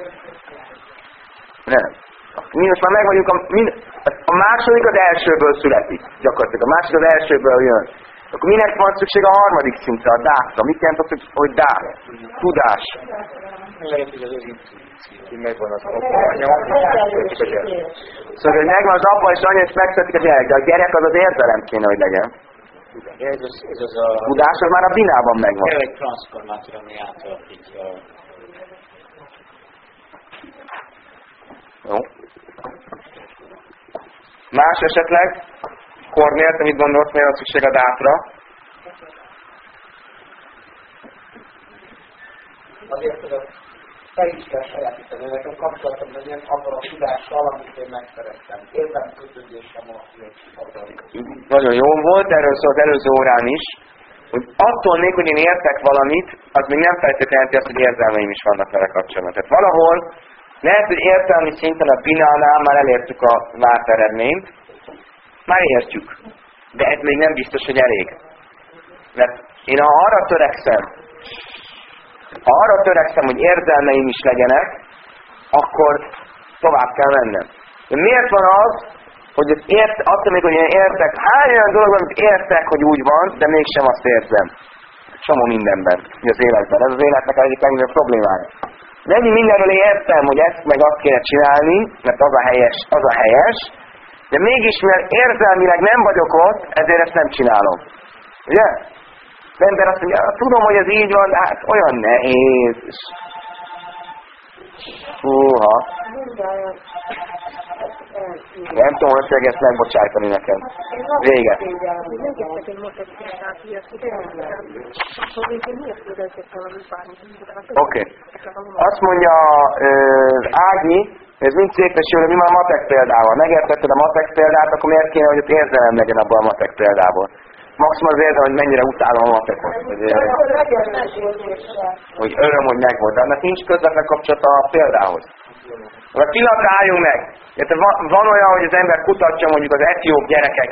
Nem. Mi most már meg vagyunk, a, mind, a második az elsőből születik, gyakorlatilag. A második az elsőből jön. Akkor minek van szükség a harmadik szintre, a dákra? Mit jelent az, hogy dák? Tudás. Megvan az apa, anya, szóval, hogy megvan az apa és anya, és megszületik a gyerek, de a gyerek az az érzelem kéne, hogy legyen. Tudás az már a binában megvan. Egy transformátor, ami átalakítja. Jó. Más esetleg? Kornél, te mit gondolsz, miért van szükség a dátra? Azért, hogy a fel is kell sajátítani, nekem kapcsolatom legyen abban a tudással, amit én megszerettem. Értem kötődésem a tudással. Nagyon jó volt, erről szólt az előző órán is, hogy attól még, hogy én értek valamit, az még nem feltétlenül jelenti azt, hogy érzelmeim is vannak vele kapcsolatban. Tehát valahol lehet, hogy értelmi szinten a binánál már elértük a várt eredményt, már értjük. De ez még nem biztos, hogy elég. Mert én ha arra törekszem, ha arra törekszem, hogy érzelmeim is legyenek, akkor tovább kell mennem. De miért van az, hogy az ért, attól még, hogy én értek, hány olyan dolog, amit értek, hogy úgy van, de mégsem azt érzem. Csomó mindenben, az életben. Ez az életnek egyik legnagyobb problémája. De ennyi mindenről értem, hogy ezt meg azt kéne csinálni, mert az a helyes, az a helyes, de mégis, mert érzelmileg nem vagyok ott, ezért ezt nem csinálom. Ugye? Az ember azt mondja, tudom, hogy ez így van, de hát olyan nehéz. Húha. Nem tudom, hogy fogja ezt megbocsájtani nekem. Vége. Oké. Okay. Azt mondja uh, Ági, ez mind szétesül, hogy mi már a matek példával. Megértetted a matek példát, akkor miért kéne, hogy ott érzelem legyen abban a matek példából? Maximum az érzem, hogy mennyire utálom a matekot. Hogy, hogy öröm, hogy megvolt. De annak nincs közvetlen kapcsolata a példához. A pillanatra álljunk meg. Van, van olyan, hogy az ember kutatja mondjuk az etióp gyerekek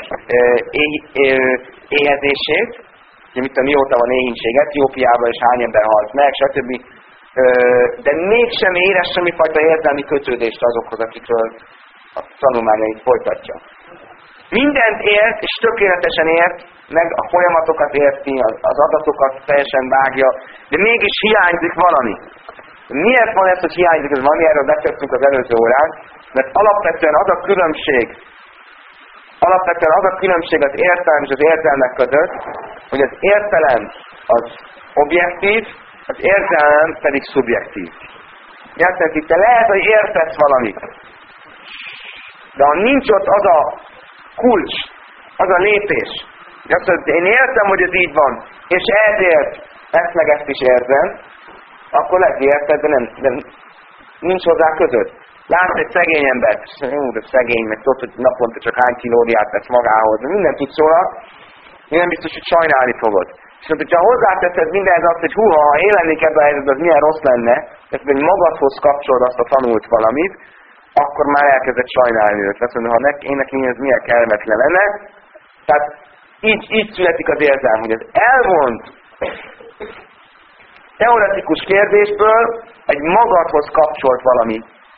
éhezését, hogy mit tudom, mióta van éhínség Etiópiában, és hány ember halt meg, stb. De mégsem érez semmifajta érzelmi kötődést azokhoz, akikről a tanulmányait folytatja. Mindent ért, és tökéletesen ért, meg a folyamatokat érti, az adatokat teljesen vágja, de mégis hiányzik valami. Miért van ez, hogy hiányzik, ez valami, erről beszéltünk az előző órán, mert alapvetően az a különbség, alapvetően az a különbség az értelem és az érzelmek között, hogy az értelem az objektív, az érzelem pedig szubjektív. Érted, itt te lehet, hogy értesz valamit, de ha nincs ott az a kulcs, az a lépés, azt mondod, én értem, hogy ez így van, és ezért ezt meg ezt is érzem, akkor lehet, hogy érted, de, nem, de nincs hozzá között. Látsz egy szegény embert, jó, de szegény, meg tudod, hogy naponta csak hány kilóriát tesz magához, de minden tudsz róla, nem biztos, hogy sajnálni fogod. És mondod, hogyha hozzáteszed mindenhez azt, hogy húha, ha én lennék ebben a helyzetben, az milyen rossz lenne, ezt hogy magadhoz kapcsolod azt a tanult valamit, akkor már elkezdett sajnálni őt. Azt mondja, ha nek, én nekem ez milyen kellemetlen lenne. Tehát így, így születik az érzelm, hogy az elvont teoretikus kérdésből egy magadhoz kapcsolt valami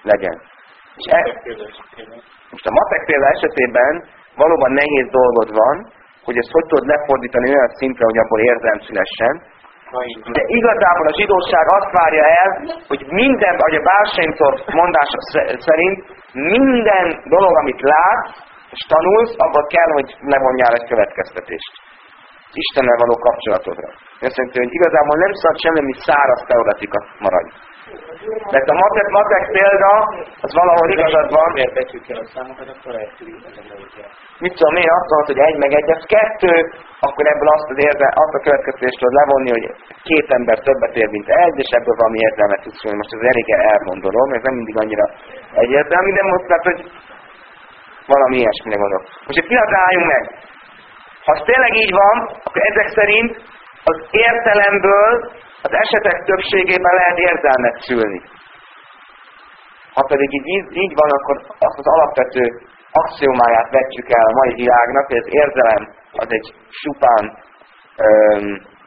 legyen. És e, most a matek példa esetében valóban nehéz dolgod van, hogy ezt hogy tudod lefordítani olyan szintre, hogy abból érzelem szülessen. De igazából a zsidóság azt várja el, hogy minden, ahogy a Baal Shem Tov mondása szerint, minden dolog, amit látsz és tanulsz, abban kell, hogy levonjál egy következtetést. Istennel való kapcsolatodra. Azt jelenti, hogy igazából nem szabad semmi száraz teoretika maradj. Mert a matek, matek példa, az valahol igazad van. Értetjük el a számokat, akkor Mit tudom én, azt mondod, hogy egy meg egy, ez kettő, akkor ebből azt, az érde, azt a következtetést tudod levonni, hogy két ember többet ér, mint egy, és ebből valami értelmet tudsz mondani. Most ez elég elmondolom, ez nem mindig annyira egyértelmű, de most lehet, hogy valami ilyesmire gondolok. Most egy pillanatra álljunk meg. Ha ez tényleg így van, akkor ezek szerint az értelemből az esetek többségében lehet érzelmet szülni. Ha pedig így, így van, akkor azt az alapvető axiomáját vetjük el a mai világnak, hogy az érzelem az egy csupán öm,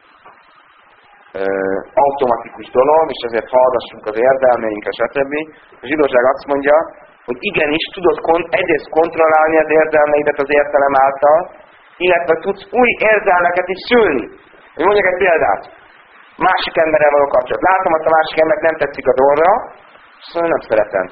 öm, automatikus dolog, és ezért hallgassunk az érzelmeinkre, stb. A zsidóság azt mondja, hogy igenis tudod kon- egyrészt kontrollálni az érzelmeidet az értelem által, illetve tudsz új érzelmeket is szülni. Hogy mondjak egy példát. Másik emberrel való kapcsolat. Látom, hogy a másik embernek nem tetszik az orra, szóval nem szeretem.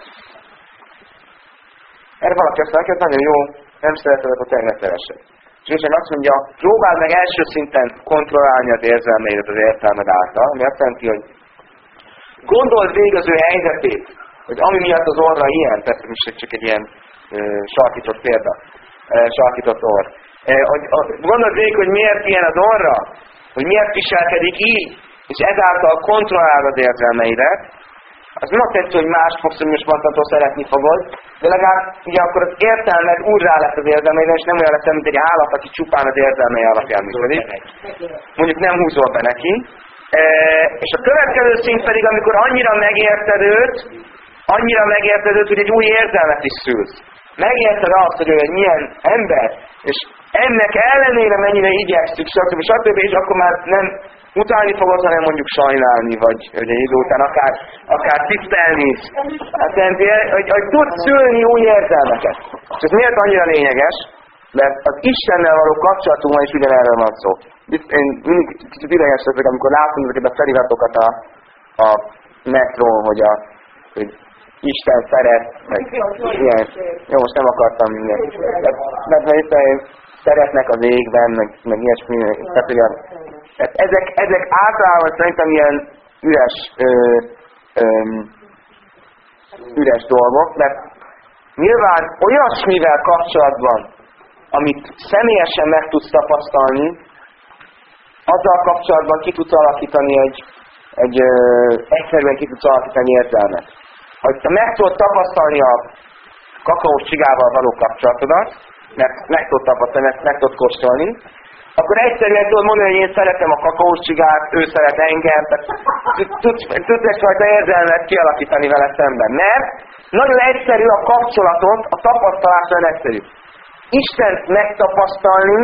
Erre valaki azt mondja, hogy ez nagyon jó, nem szereted, akkor tényleg ne szeressed. És Isten azt mondja, próbáld meg első szinten kontrollálni az érzelmeidet az értelmed által, ami azt jelenti, hogy gondold végig az ő helyzetét, hogy ami miatt az orra ilyen, persze most csak egy ilyen ö, sarkított példa, ö, sarkított orr. Ö, hogy, gondold végig, hogy miért ilyen az orra, hogy miért viselkedik így, és ezáltal kontrollálod az érzelmeidet. Az nem azt jelenti, hogy más fogsz, hogy most mostantól szeretni fogod, de legalább ugye akkor az értelmed úgy rá lesz az érzelmeidre, és nem olyan lesz, mint egy állat, aki csupán az érzelmei alapján működik. Mondjuk nem húzol be neki. E, és a következő szint pedig, amikor annyira megérted őt, annyira megérted őt, hogy egy új érzelmet is szülsz. Megérted azt, hogy ő egy milyen ember, és ennek ellenére mennyire igyekszik, stb. stb. És akkor már nem utálni fogod, hanem mondjuk sajnálni, vagy hogy egy idő után akár, akár tisztelni. Hát, hogy, hogy tudsz szülni új érzelmeket. És ez miért annyira lényeges? Mert az Istennel való kapcsolatunkban is ugyanerről van szó. Én mindig kicsit ideges leszek, amikor látom ezeket a feliratokat a, a metrón, hogy, a, hogy Isten szeret, meg ilyen. Jó, most nem akartam mindent. Mert mert szeretnek az égben, meg, meg ilyesmi. Tehát, hogy a, tehát ezek, ezek általában szerintem ilyen üres, ö, ö, üres dolgok, mert nyilván olyasmivel kapcsolatban, amit személyesen meg tudsz tapasztalni, azzal kapcsolatban ki tudsz alakítani egy, egy ö, egyszerűen ki tudsz alakítani érzelmet. Ha te meg tudod tapasztalni a kakaós csigával való kapcsolatodat, mert meg tudod tapasztalni, mert meg tudod kóstolni, akkor egyszerűen tudod mondani, hogy én szeretem a kakaós csigát, ő szeret engem, tudsz egyfajta érzelmet kialakítani vele szemben. Mert nagyon egyszerű a kapcsolatot, a tapasztalás nagyon egyszerű. Istent megtapasztalni,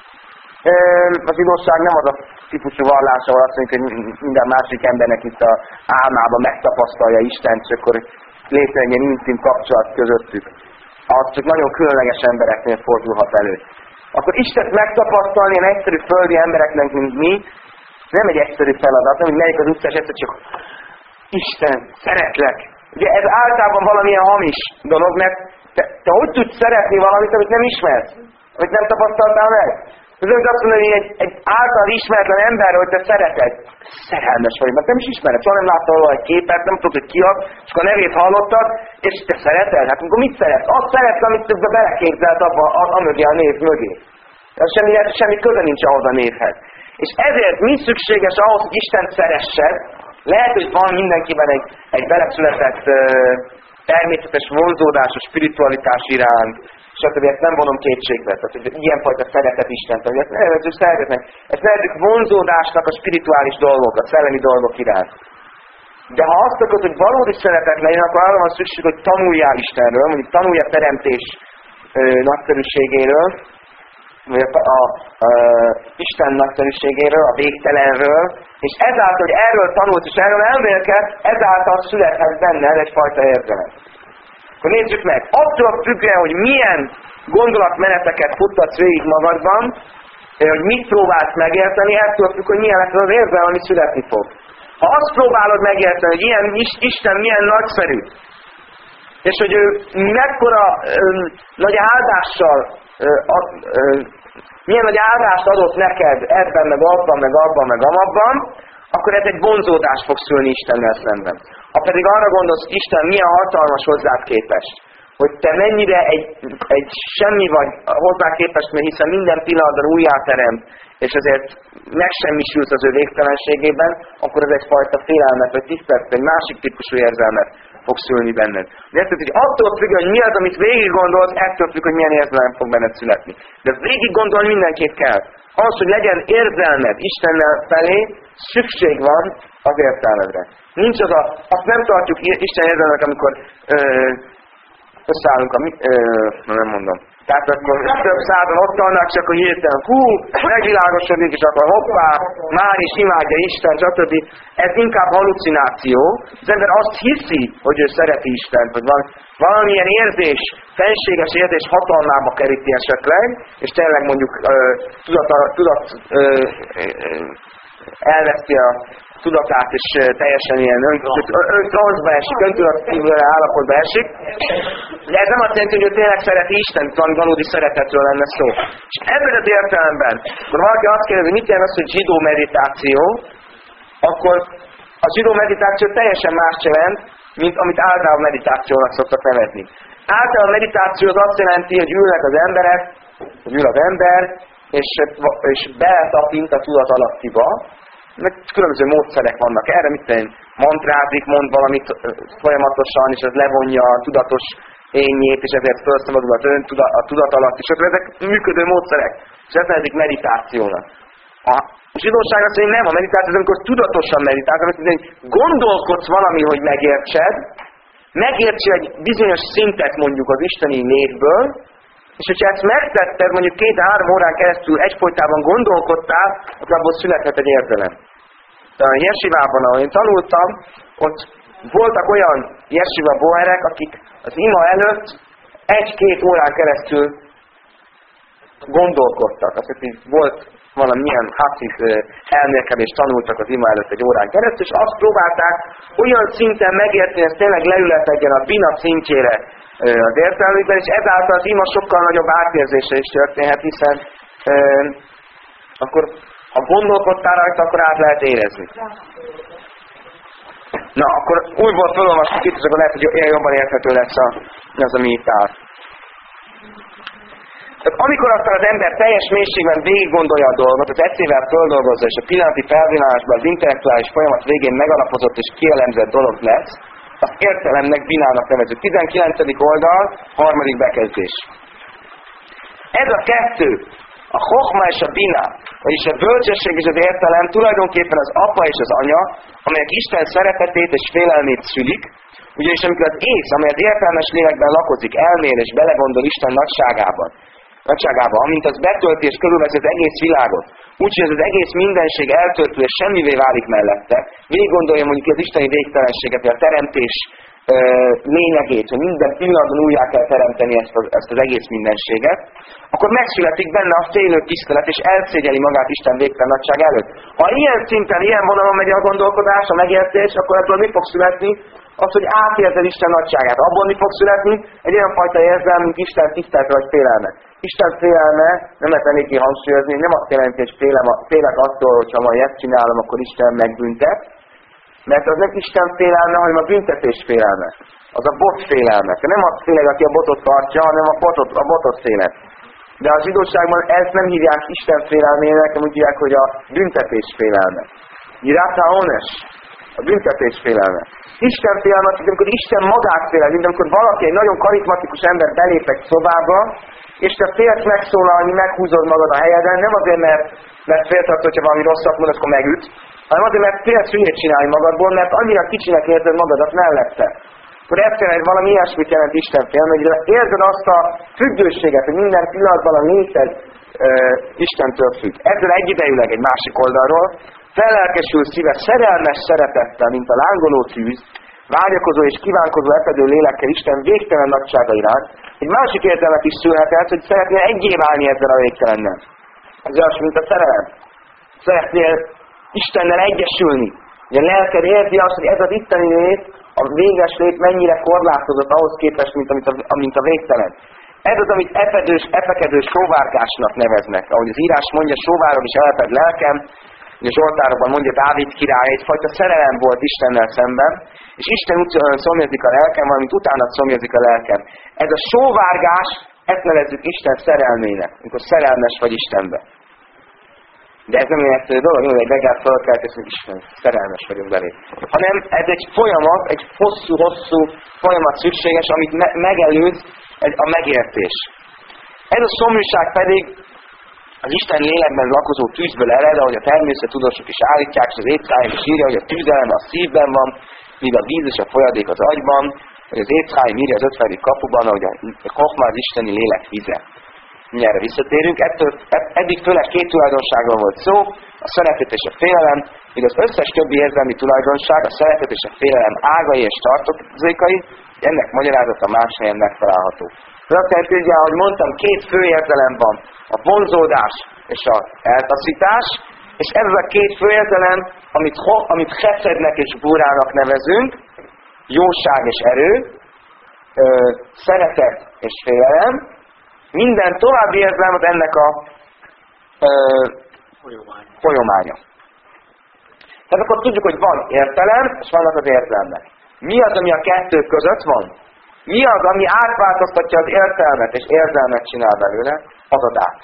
az igazság nem az a típusú vallás, ahol azt mondjuk, hogy minden másik embernek itt a álmában megtapasztalja Istent, és akkor létrejön egy intim kapcsolat közöttük. Az csak nagyon különleges embereknél fordulhat elő. Akkor Istent megtapasztalni ilyen egyszerű földi embereknek, mint mi, nem egy egyszerű feladat, nem, hogy melyik az utcás egyszer csak Isten, szeretlek. Ugye ez általában valamilyen hamis dolog, mert te, te hogy tudsz szeretni valamit, amit nem ismersz? Amit nem tapasztaltál meg? Tudod azt mondani, hogy egy, egy által ismeretlen ember, hogy te szereted. Szerelmes vagy, mert nem is ismered. Soha nem láttál valami képet, nem tudod, hogy ki az, és akkor a nevét hallottad, és te szereted? Hát akkor mit szeretsz? Azt szeretsz, amit te beleképzelt abba, amögé a név mögé. Semmi, semmi köze nincs ahhoz a névhez. És ezért mi szükséges ahhoz, hogy Istent szeressed? Lehet, hogy van mindenkiben egy, egy beleszületett uh, természetes vonzódás a spiritualitás iránt, stb. Ezt nem vonom kétségbe. Tehát, hogy ilyenfajta szeretet Istent, hogy ezt nevezzük szeretetnek. Ezt nevezzük vonzódásnak a spirituális dolgok, a szellemi dolgok iránt. De ha azt akarod, hogy valódi szeretet legyen, akkor arra van szükség, hogy tanuljál Istenről, mondjuk tanulj a teremtés ö, nagyszerűségéről, vagy a, a, a Isten nagyszerűségéről, a végtelenről, és ezáltal, hogy erről tanult és erről elmélkedsz, ezáltal születhet benned egyfajta érzelem. Akkor nézzük meg, attól függően, hogy milyen gondolatmeneteket futtatsz végig magadban, hogy mit próbálsz megérteni, ettől függ, hogy milyen lesz az érzelem, ami születni fog. Ha azt próbálod megérteni, hogy ilyen Isten milyen nagyszerű, és hogy ő mekkora ö, nagy áldással, ö, a, ö, milyen nagy áldást adott neked ebben, meg abban, meg abban, meg amabban, akkor ez egy vonzódást fog szülni Istennel szemben. Ha pedig arra gondolsz, hogy Isten milyen hatalmas hozzád képest, hogy te mennyire egy, egy semmi vagy hozzá képest, mert hiszen minden pillanatban újjáteremt, és ezért megsemmisülsz az ő végtelenségében, akkor ez egyfajta félelmet, vagy tisztelt, egy másik típusú érzelmet fog szülni benned. De ezt, hogy attól függ, hogy mi az, amit végig gondolsz, ettől függ, hogy milyen érzelem fog benned születni. De végig gondolni mindenképp kell. Az, hogy legyen érzelmed Istennel felé, szükség van az értelmedre. Nincs az a, azt nem tartjuk Isten érzelmet, amikor ö, összeállunk a mi, ö, nem mondom. Tehát akkor több százan ott vannak, csak a hirtelen, hú, megvilágosodik, és akkor hoppá, már is imádja Isten, stb. Ez inkább halucináció. Az ember azt hiszi, hogy ő szereti Istent, hogy van valamilyen érzés, fenséges érzés hatalmába keríti esetleg, és tényleg mondjuk ö, tudat, tudat ö, ö, elveszti a tudatát, és teljesen ilyen öntranszba esik, öntudatkívül állapotba esik. De ez nem azt jelenti, hogy ő tényleg szereti Istent, van valódi szeretetről lenne szó. És ebben az értelemben, akkor valaki azt kérdezi, hogy mit jelent az, hogy zsidó meditáció, akkor a zsidó meditáció teljesen más jelent, mint amit általában meditációnak szoktak nevezni. Általában meditáció az azt jelenti, hogy ülnek az emberek, hogy ül az ember, és, és beletapint a tudat alattiba, meg különböző módszerek vannak erre, mit tenni, mantrázik, mond valamit folyamatosan, és ez levonja a tudatos énjét, és ezért felszabadul a, tudat, a tudat alatt, és ezek működő módszerek, és ez nevezik meditációnak. A zsidóság azt mondja, hogy nem, a meditáció, amikor tudatosan meditálsz, azt mondja, hogy gondolkodsz valami, hogy megértsed, megértsél egy bizonyos szintet mondjuk az isteni létből, és hogyha ezt megtetted, mondjuk két-három órán keresztül egyfolytában gondolkodtál, akkor abból születhet egy érzelem. A jesivában, ahol én tanultam, ott voltak olyan jesiva boerek, akik az ima előtt egy-két órán keresztül gondolkodtak. Azt mondjuk, volt valamilyen hafiz elmélkedést tanultak az ima előtt egy órán keresztül, és azt próbálták olyan szinten megérteni, hogy ez tényleg leületedjen a bina szintjére az értelmükben, és ezáltal az ima sokkal nagyobb átérzése is történhet, hiszen e, akkor ha gondolkodtál rajta, akkor át lehet érezni. Na, akkor újból felolvastuk itt, akkor lehet, hogy ilyen jobban érthető lesz a, az, ami itt áll. Tehát amikor aztán az ember teljes mélységben végig gondolja a dolgot, az eszével földolgozza, és a pillanati felvinálásban az intellektuális folyamat végén megalapozott és kielemzett dolog lesz, az értelemnek binának nevező. tizenkilencedik oldal, harmadik bekezdés. Ez a kettő, a chochma és a bina, vagyis a bölcsesség és az értelem tulajdonképpen az apa és az anya, amelyek Isten szeretetét és félelmét szülik, ugyanis amikor az ész, amely az értelmes lélekben lakozik, elmél és belegondol Isten nagyságában, nagyságában, amint az betölti és körülveszi az egész világot, úgyhogy ez az egész mindenség eltöltő és semmivé válik mellette, végig gondolja mondjuk az isteni végtelenséget, vagy a teremtés ö, lényegét, hogy minden pillanatban újjá kell teremteni ezt az, ezt az egész mindenséget, akkor megszületik benne a félő tisztelet, és elszégyeli magát Isten végtelen nagyság előtt. Ha ilyen szinten, ilyen vonalon megy a gondolkodás, a megértés, akkor ebből mi fog születni? Az, hogy átérzed Isten nagyságát. Abból mi fog születni? Egy olyan fajta érzelem, mint Isten tisztelete vagy félelme. Isten félelme, nem lehet eléggé hangsúlyozni, nem azt jelenti, hogy félem, félek attól, hogyha majd ezt csinálom, akkor Isten megbüntet. Mert az nem Isten félelme, hanem a büntetés félelme. Az a bot félelme. Nem azt félek, aki a botot tartja, hanem a botot, a botot félek. De a zsidóságban ezt nem hívják Isten félelmének, hanem úgy hívják, hogy a büntetés félelme. Jirata ones. A büntetés félelme. Isten félelme, amikor Isten magát félel, mint amikor valaki, egy nagyon karizmatikus ember belép egy szobába, és te félsz megszólalni, meghúzod magad a helyeden, nem azért, mert, mert félsz, hogyha valami rosszat mond, akkor megüt, hanem azért, mert félsz hülyét csinálni magadból, mert annyira kicsinek érzed magadat mellette. Akkor ezt jelent, valami ilyesmit jelent Isten félelme, hogy érzed azt a függőséget, hogy minden pillanatban a léted uh, Istentől függ. Ezzel egyidejűleg egy másik oldalról, fellelkesül szíve szerelmes szeretettel, mint a lángoló tűz, vágyakozó és kívánkozó epedő lélekkel Isten végtelen nagysága iránt, egy másik értelmet is szülhetett, hogy szeretnél egyé válni ezzel a végtelennel. Ez az, mint a szerelem. Szeretnél Istennel egyesülni. Ugye a lelked érzi azt, hogy ez az itteni lét, a véges lét mennyire korlátozott ahhoz képest, mint, amit a, mint a végtelen. Ez az, amit epedős, epekedős sóvárgásnak neveznek. Ahogy az írás mondja, sóvárog is eleped lelkem, és Zsoltárokban mondja Dávid király, egyfajta szerelem volt Istennel szemben, és Isten úgy szomjazik a lelkem, valamint utána szomjazik a lelkem. Ez a sóvárgás, ezt nevezzük Isten szerelmének, amikor szerelmes vagy Istenbe. De ez nem egy egyszerű dolog, hogy egy reggel felkeltesz, hogy Isten, szerelmes vagyok belé. Hanem ez egy folyamat, egy hosszú-hosszú folyamat szükséges, amit me- megelőz a megértés. Ez a szomjúság pedig az Isten lélekben lakozó tűzből ered, ahogy a természettudósok is állítják, és az Écháim is írja, hogy a tűzelem a szívben van, míg a víz és a folyadék az agyban, hogy az Écháim írja az ötvenedik kapuban, hogy a kochma az isteni lélek vize. Mindjárt visszatérünk. Ettől, eddig főleg két tulajdonságról volt szó, a szeretet és a félelem, míg az összes többi érzelmi tulajdonság, a szeretet és a félelem ágai és tartozékai, ennek magyarázata más helyen megtalálható. Tehát ugye, ahogy mondtam, két fő érzelem van, a vonzódás és az eltaszítás, és ez a két fő érzelem, amit, amit cheszednek és búrának nevezünk, jóság és erő, ö, szeretet és félelem, minden további érzelem az ennek a ö, Folyománya. folyománya. Tehát akkor tudjuk, hogy van értelem, és vannak az érzelmek. Mi az, ami a kettő között van? Mi az, ami átváltoztatja az értelmet, és érzelmet csinál belőle? Az a dát.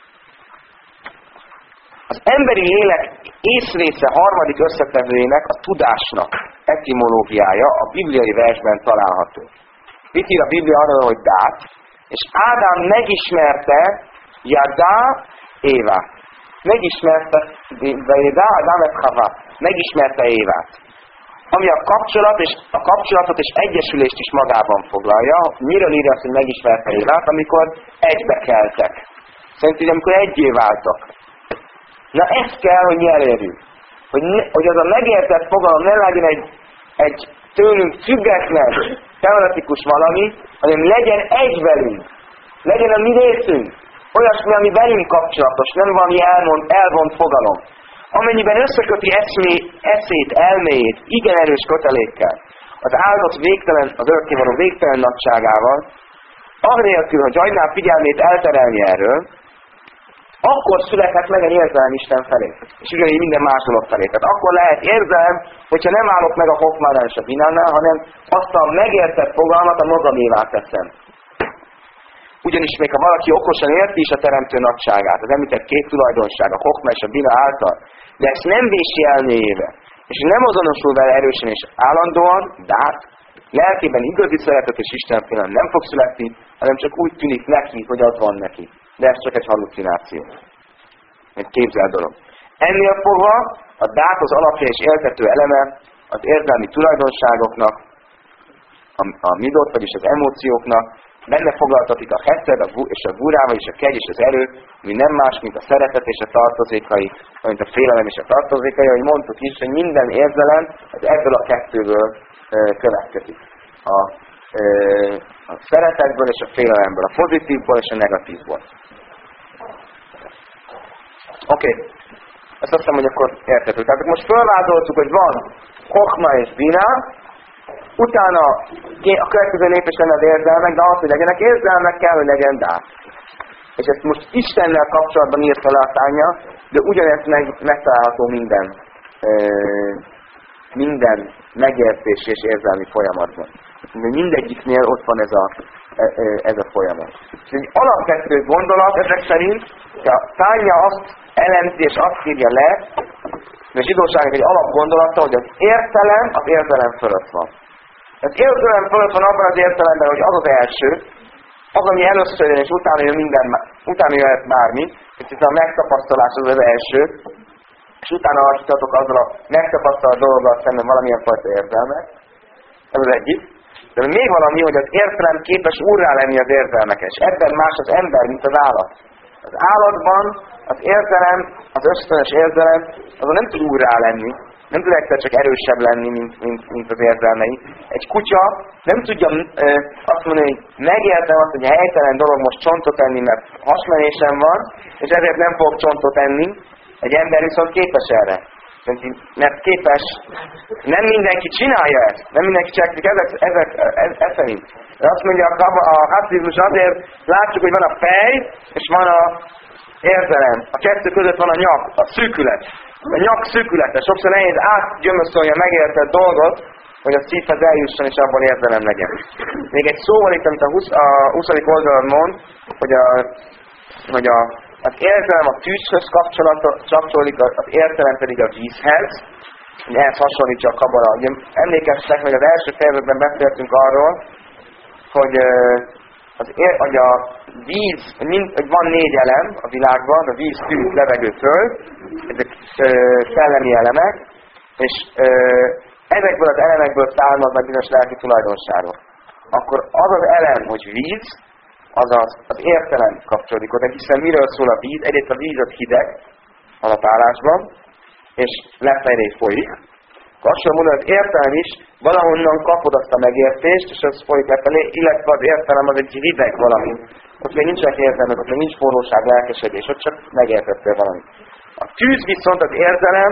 Az emberi lélek észrésze harmadik összetevőjének, a tudásnak etimológiája a bibliai versben található. Mit ír a Biblia arról, hogy dát? És Ádám megismerte Jadá Évát. Megismerte Jadá, Ádám et Havá. Megismerte Évát. Ami a kapcsolat és a kapcsolatot és egyesülést is magában foglalja. Miről írja azt, hogy megismerte Évát? Amikor egybe keltek. Szerintem, amikor egyé váltak. Na ezt kell, hogy mi elérjük. Hogy, ne, hogy az a megértett fogalom ne legyen egy, egy tőlünk független, teoretikus valami, hanem legyen egy velünk. Legyen a mi részünk. Olyasmi, ami velünk kapcsolatos, nem valami elmond, elvont fogalom. Amennyiben összeköti eszmé, eszét, elméjét, igen erős kötelékkel, az áldott végtelen, az örökkévaló végtelen nagyságával, anélkül, hogy hagyná figyelmét elterelni erről, akkor születhet meg egy érzelem Isten felé. És ugyanígy minden más dolog felé. Tehát akkor lehet érzelem, hogyha nem állok meg a Hoffmannál és a Binánál, hanem azt a megértett fogalmat a magamévá teszem. Ugyanis még ha valaki okosan érti is a teremtő nagyságát, az említett két tulajdonság, a Hoffman és a Bina által, de ezt nem vési elméjével, és nem azonosul vele erősen és állandóan, de át, lelkében igazi szeretet és Istenfélelem nem fog születni, hanem csak úgy tűnik neki, hogy az van neki. De ez csak egy hallucináció. Egy képzelt dolog. Ennél fogva a dát az alapja és éltető eleme az érzelmi tulajdonságoknak, a, a midot, vagyis az emócióknak, benne foglaltatik a heszed, a és a gurával, és a kegy és az erő, ami nem más, mint a szeretet és a tartozékai, mint a félelem és a tartozékai, ahogy mondtuk is, hogy minden érzelem az ebből a kettőből e, következik. A, e, a szeretetből és a félelemből, a pozitívból és a negatívból. Oké, okay. Ezt azt hiszem, hogy akkor érthető. Tehát most felvázoltuk, hogy van Hochma és Bina, utána a következő lépés lenne az érzelmek, de az, hogy legyenek érzelmek, kell, hogy legyen dát. És ezt most Istennel kapcsolatban írta le a Tánya, de ugyanezt meg, megtalálható minden, e, minden megértés és érzelmi folyamatban. Mindegyiknél ott van ez a, ez a folyamat. És egy alapvető gondolat ezek szerint, hogy a Tánya azt elemzi és azt írja le, de a zsidóságnak egy alapgondolata, hogy az értelem az érzelem fölött van. Az érzelem fölött van abban az értelemben, hogy az az első, az, ami először jön, és utána jön minden, utána jöhet bármi, és ez a megtapasztalás az az első, és utána alakítatok azzal a megtapasztalt dologgal szemben valamilyen fajta érzelmet. Ez az egyik. De még valami, hogy az értelem képes úrrá lenni az érzelmek, és ebben más az ember, mint az állat. Az állatban az érzelem, az ösztönös érzelem, azon nem tud úrrá lenni, nem tud egyszer csak erősebb lenni, mint, mint, mint az érzelmei. Egy kutya nem tudja ö, azt mondani, hogy megértem azt, hogy helytelen dolog most csontot enni, mert hasmenésem van, és ezért nem fogok csontot enni. Egy ember viszont képes erre. Mert képes, nem mindenki csinálja ezt, nem mindenki cselekszik ezek, ezek, ez, ez szerint. De azt mondja a, a haptizmus azért, látjuk, hogy van a fej, és van a érzelem. A kettő között van a nyak, a szűkület. A nyak szűkülete. Sokszor nehéz átgyömöszölni a megértett dolgot, hogy a szívhez eljusson, és abban érzelem legyen. Még egy szóval itt, amit a huszadik oldalon mond, hogy, a, hogy a, az érzelem a tűzhöz kapcsolódik, az érzelem pedig a vízhez, hogy ehhez hasonlítja a kabala. Ugye emlékeztek, hogy az első fejezetben beszéltünk arról, hogy az ér, hogy a víz, mind, hogy van négy elem a világban, a víz, tűz, levegő, föld, ezek ö, szellemi elemek, és ö, ezekből az elemekből származnak bizonyos lelki tulajdonságok. Akkor az az elem, hogy víz, azaz az értelem kapcsolódik oda, hiszen miről szól a víz? Egyrészt a víz az hideg alapállásban, és lefelé folyik. Hasonló módon az értelem is valahonnan kapod azt a megértést, és az folyik lefelé, illetve az értelem az egy hideg valami. Ott még nincsenek értelmek, ott még nincs forróság, lelkesedés, ott csak megértettél valamit. A tűz viszont az érzelem,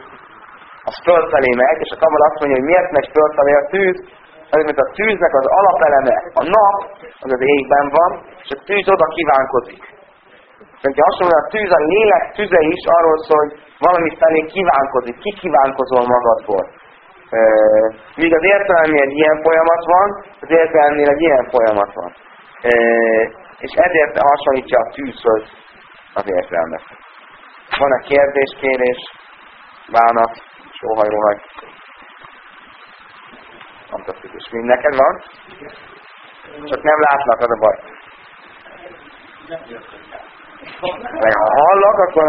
az fölfelé megy, és a kabala azt mondja, hogy miért megy fölfelé a tűz, azért, mert a tűznek az alapeleme, a nap, az az égben van, és a tűz oda kívánkozik. Szerintem hasonlóan a tűz, a lélek tüze is arról szól, hogy valami felé kívánkozik, ki kívánkozol magadból. E, míg az értelemnél egy ilyen folyamat van, az értelemnél egy ilyen folyamat van. E, és ezért hasonlítja a tűzhöz az értelmet. Van-e kérdés, kérés, bánat, sóhajróhaj? Fantasztikus. Mind neked van? Csak nem látnak, az a baj. Meg ha hallak, akkor...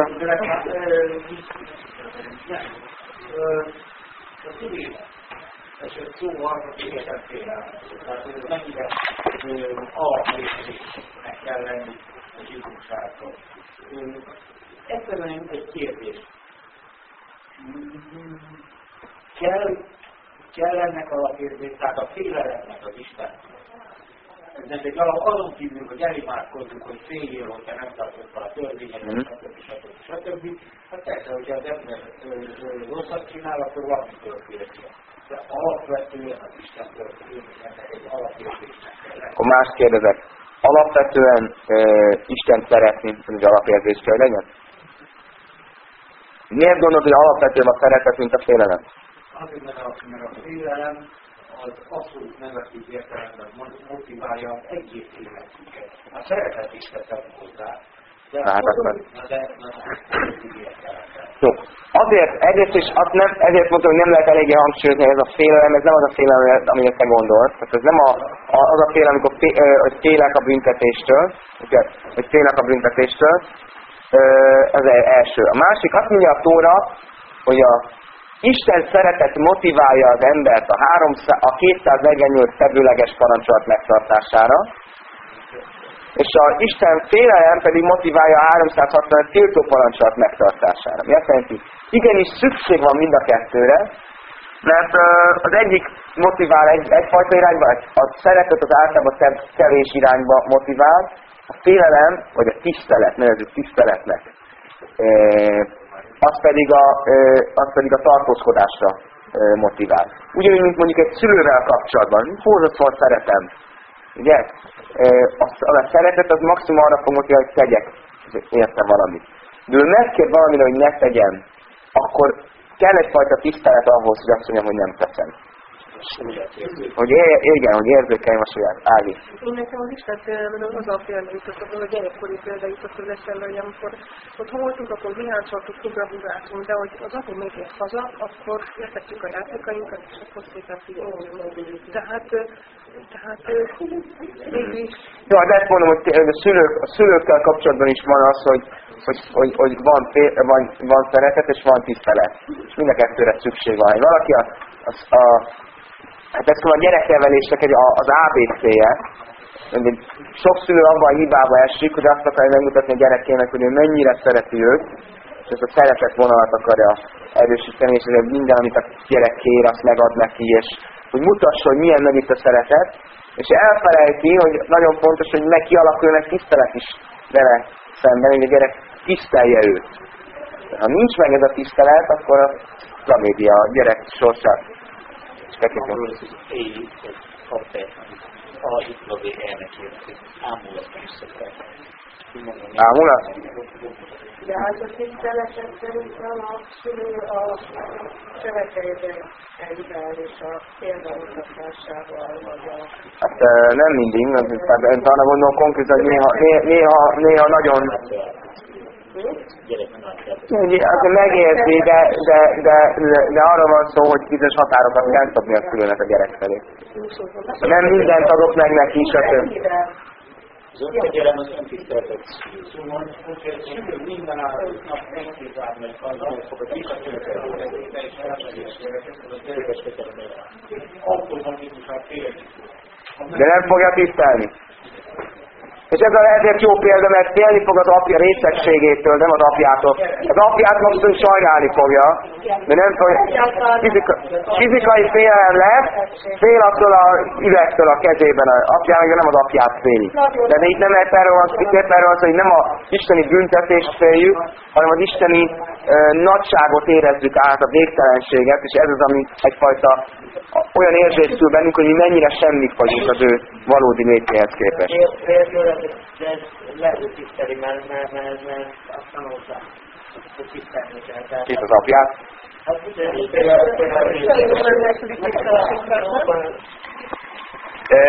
És egy szó van, hogy életemféle. Tehát mennyire alapvételésnek kell lenni a zsidóságtól. Egyszerűen egy kérdés. Kell, kell ennek alapérzés, tehát a félelemnek az Isten. Ez egy alap azon kívül, hogy elimádkozzuk, hogy féljél, hogyha nem tartotta a törvényeket, stb. stb. stb. Hát persze, hogyha az ember rosszat csinál, akkor valamitől féltje. De alapvetően az Istentől félni, ennek egy alapérzésnek kell lenni. Akkor más kérdezek. Alapvetően e, Istent szeretni, hogy alapérzés kell legyen? Miért gondolod, hogy alapvetően a szeretet, mint a félelem? Azért, mert a, mert a félelem az abszolút negatív értelemben motiválja az egész életünket. A szeretet is teszem hozzá. De Na, hát azon, akkor... de negatív értelemben. Jó. Azért, egyrészt is azt nem, ezért mondtam, hogy nem lehet eléggé hangsúlyozni, hogy ez a félelem, ez nem az a félelem, amire te gondolsz. Tehát ez nem a, a, az a félelem, amikor fé, ö, hogy félek a büntetéstől, ugye, hogy félek a büntetéstől, ö, ez az első. A másik, azt mondja a Tóra, hogy a Isten szeretet motiválja az embert a, háromszáz, a kétszáznegyvennyolc tevőleges parancsolat megtartására, és a Isten félelem pedig motiválja a háromszázhatvanöt tiltó parancsolat megtartására. Mi azt jelenti, igenis szükség van mind a kettőre, mert az egyik motivál egy, egyfajta irányba, a szeretet az általában kevés irányba motivál, a félelem, vagy a tisztelet, nevezzük tiszteletnek, az pedig a, az pedig a tartózkodásra motivál. Ugyanúgy, mint mondjuk egy szülővel kapcsolatban, borzasztóan szeretem, ugye? A szeretet az maximum arra fog motiválni, hogy tegyek érte valamit. De ő megkér valamire, hogy ne tegyem, akkor kell egyfajta tisztelet ahhoz, hogy azt mondjam, hogy nem teszem. Hogy ér, igen, hogy érzékeljem a saját Ági. Én nekem az Isten például az a példa jutott, hogy a gyerekkori példa jutott az eszembe, hogy amikor otthon voltunk, akkor viháncsoltuk, kubrabugáltunk, de hogy az apó még ért haza, akkor értettük a játékainkat, és akkor szépen figyelünk. Tehát, tehát mégis... Jó, de ezt mondom, hogy a, szülők, a szülőkkel kapcsolatban is van az, hogy, hogy, hogy, hogy van, van, van szeretet és van tisztelet. És mind a kettőre szükség van. Hogy valaki a, a, a hát ez a gyereknevelésnek egy, az á bé cé-je. Sok szülő abban a hibába esik, hogy azt akarja megmutatni a gyerekének, hogy ő mennyire szereti őt, és ezt a szeretet vonalat akarja erősíteni, és ezért minden, amit a gyerek kér, azt megad neki, és hogy mutassa, hogy milyen nagy itt a szeretet, és elfelejti, hogy nagyon fontos, hogy meg kialakuljon egy tisztelet is vele szemben, hogy a gyerek tisztelje őt. Ha nincs meg ez a tisztelet, akkor a tragédia, a gyerek sorsát. Ámulat? De hát a tiszteletet szerintem a szülő a cselekedeten egyben és a példamutatásával, vagy a... Hát nem mindig, tehát arra gondolom konkrétan, hogy néha, néha, néha nagyon... Hát megérti, de, de, de, de arra van szó, hogy bizonyos határokat kell szabni a szülőnek a gyerek felé. Nem mindent adok meg neki is, a több. Az önfegyelem az öntiszteletet. Szóval, hogyha egy szülő minden nap megkívánni azzal, hogy a visszatöltőre és elmegyésére, az gyerekeskedelmére. Akkor van biztosan félni. De nem fogja tisztelni. És ez ezért jó példa, mert félni fog az apja részegségétől, nem az apjától. Az apját maximum sajnálni fogja, de nem fog, fizika, fizikai félelem lesz, fél attól a üvegtől a kezében az apjának, de nem az apját féli. De itt nem erről van, itt erről van, hogy nem az isteni büntetést féljük, hanem az isteni ö, nagyságot érezzük át, a végtelenséget, és ez az, ami egyfajta olyan érzés szül bennünk, hogy mi mennyire semmit vagyunk az ő valódi létéhez képest. De ez lehet tiszteli, mert, mert, mert, mert azt tanultam, hogy tisztelni kell. Két az apját.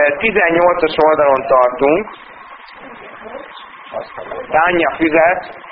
tizennyolcas oldalon tartunk. Tánja füzet.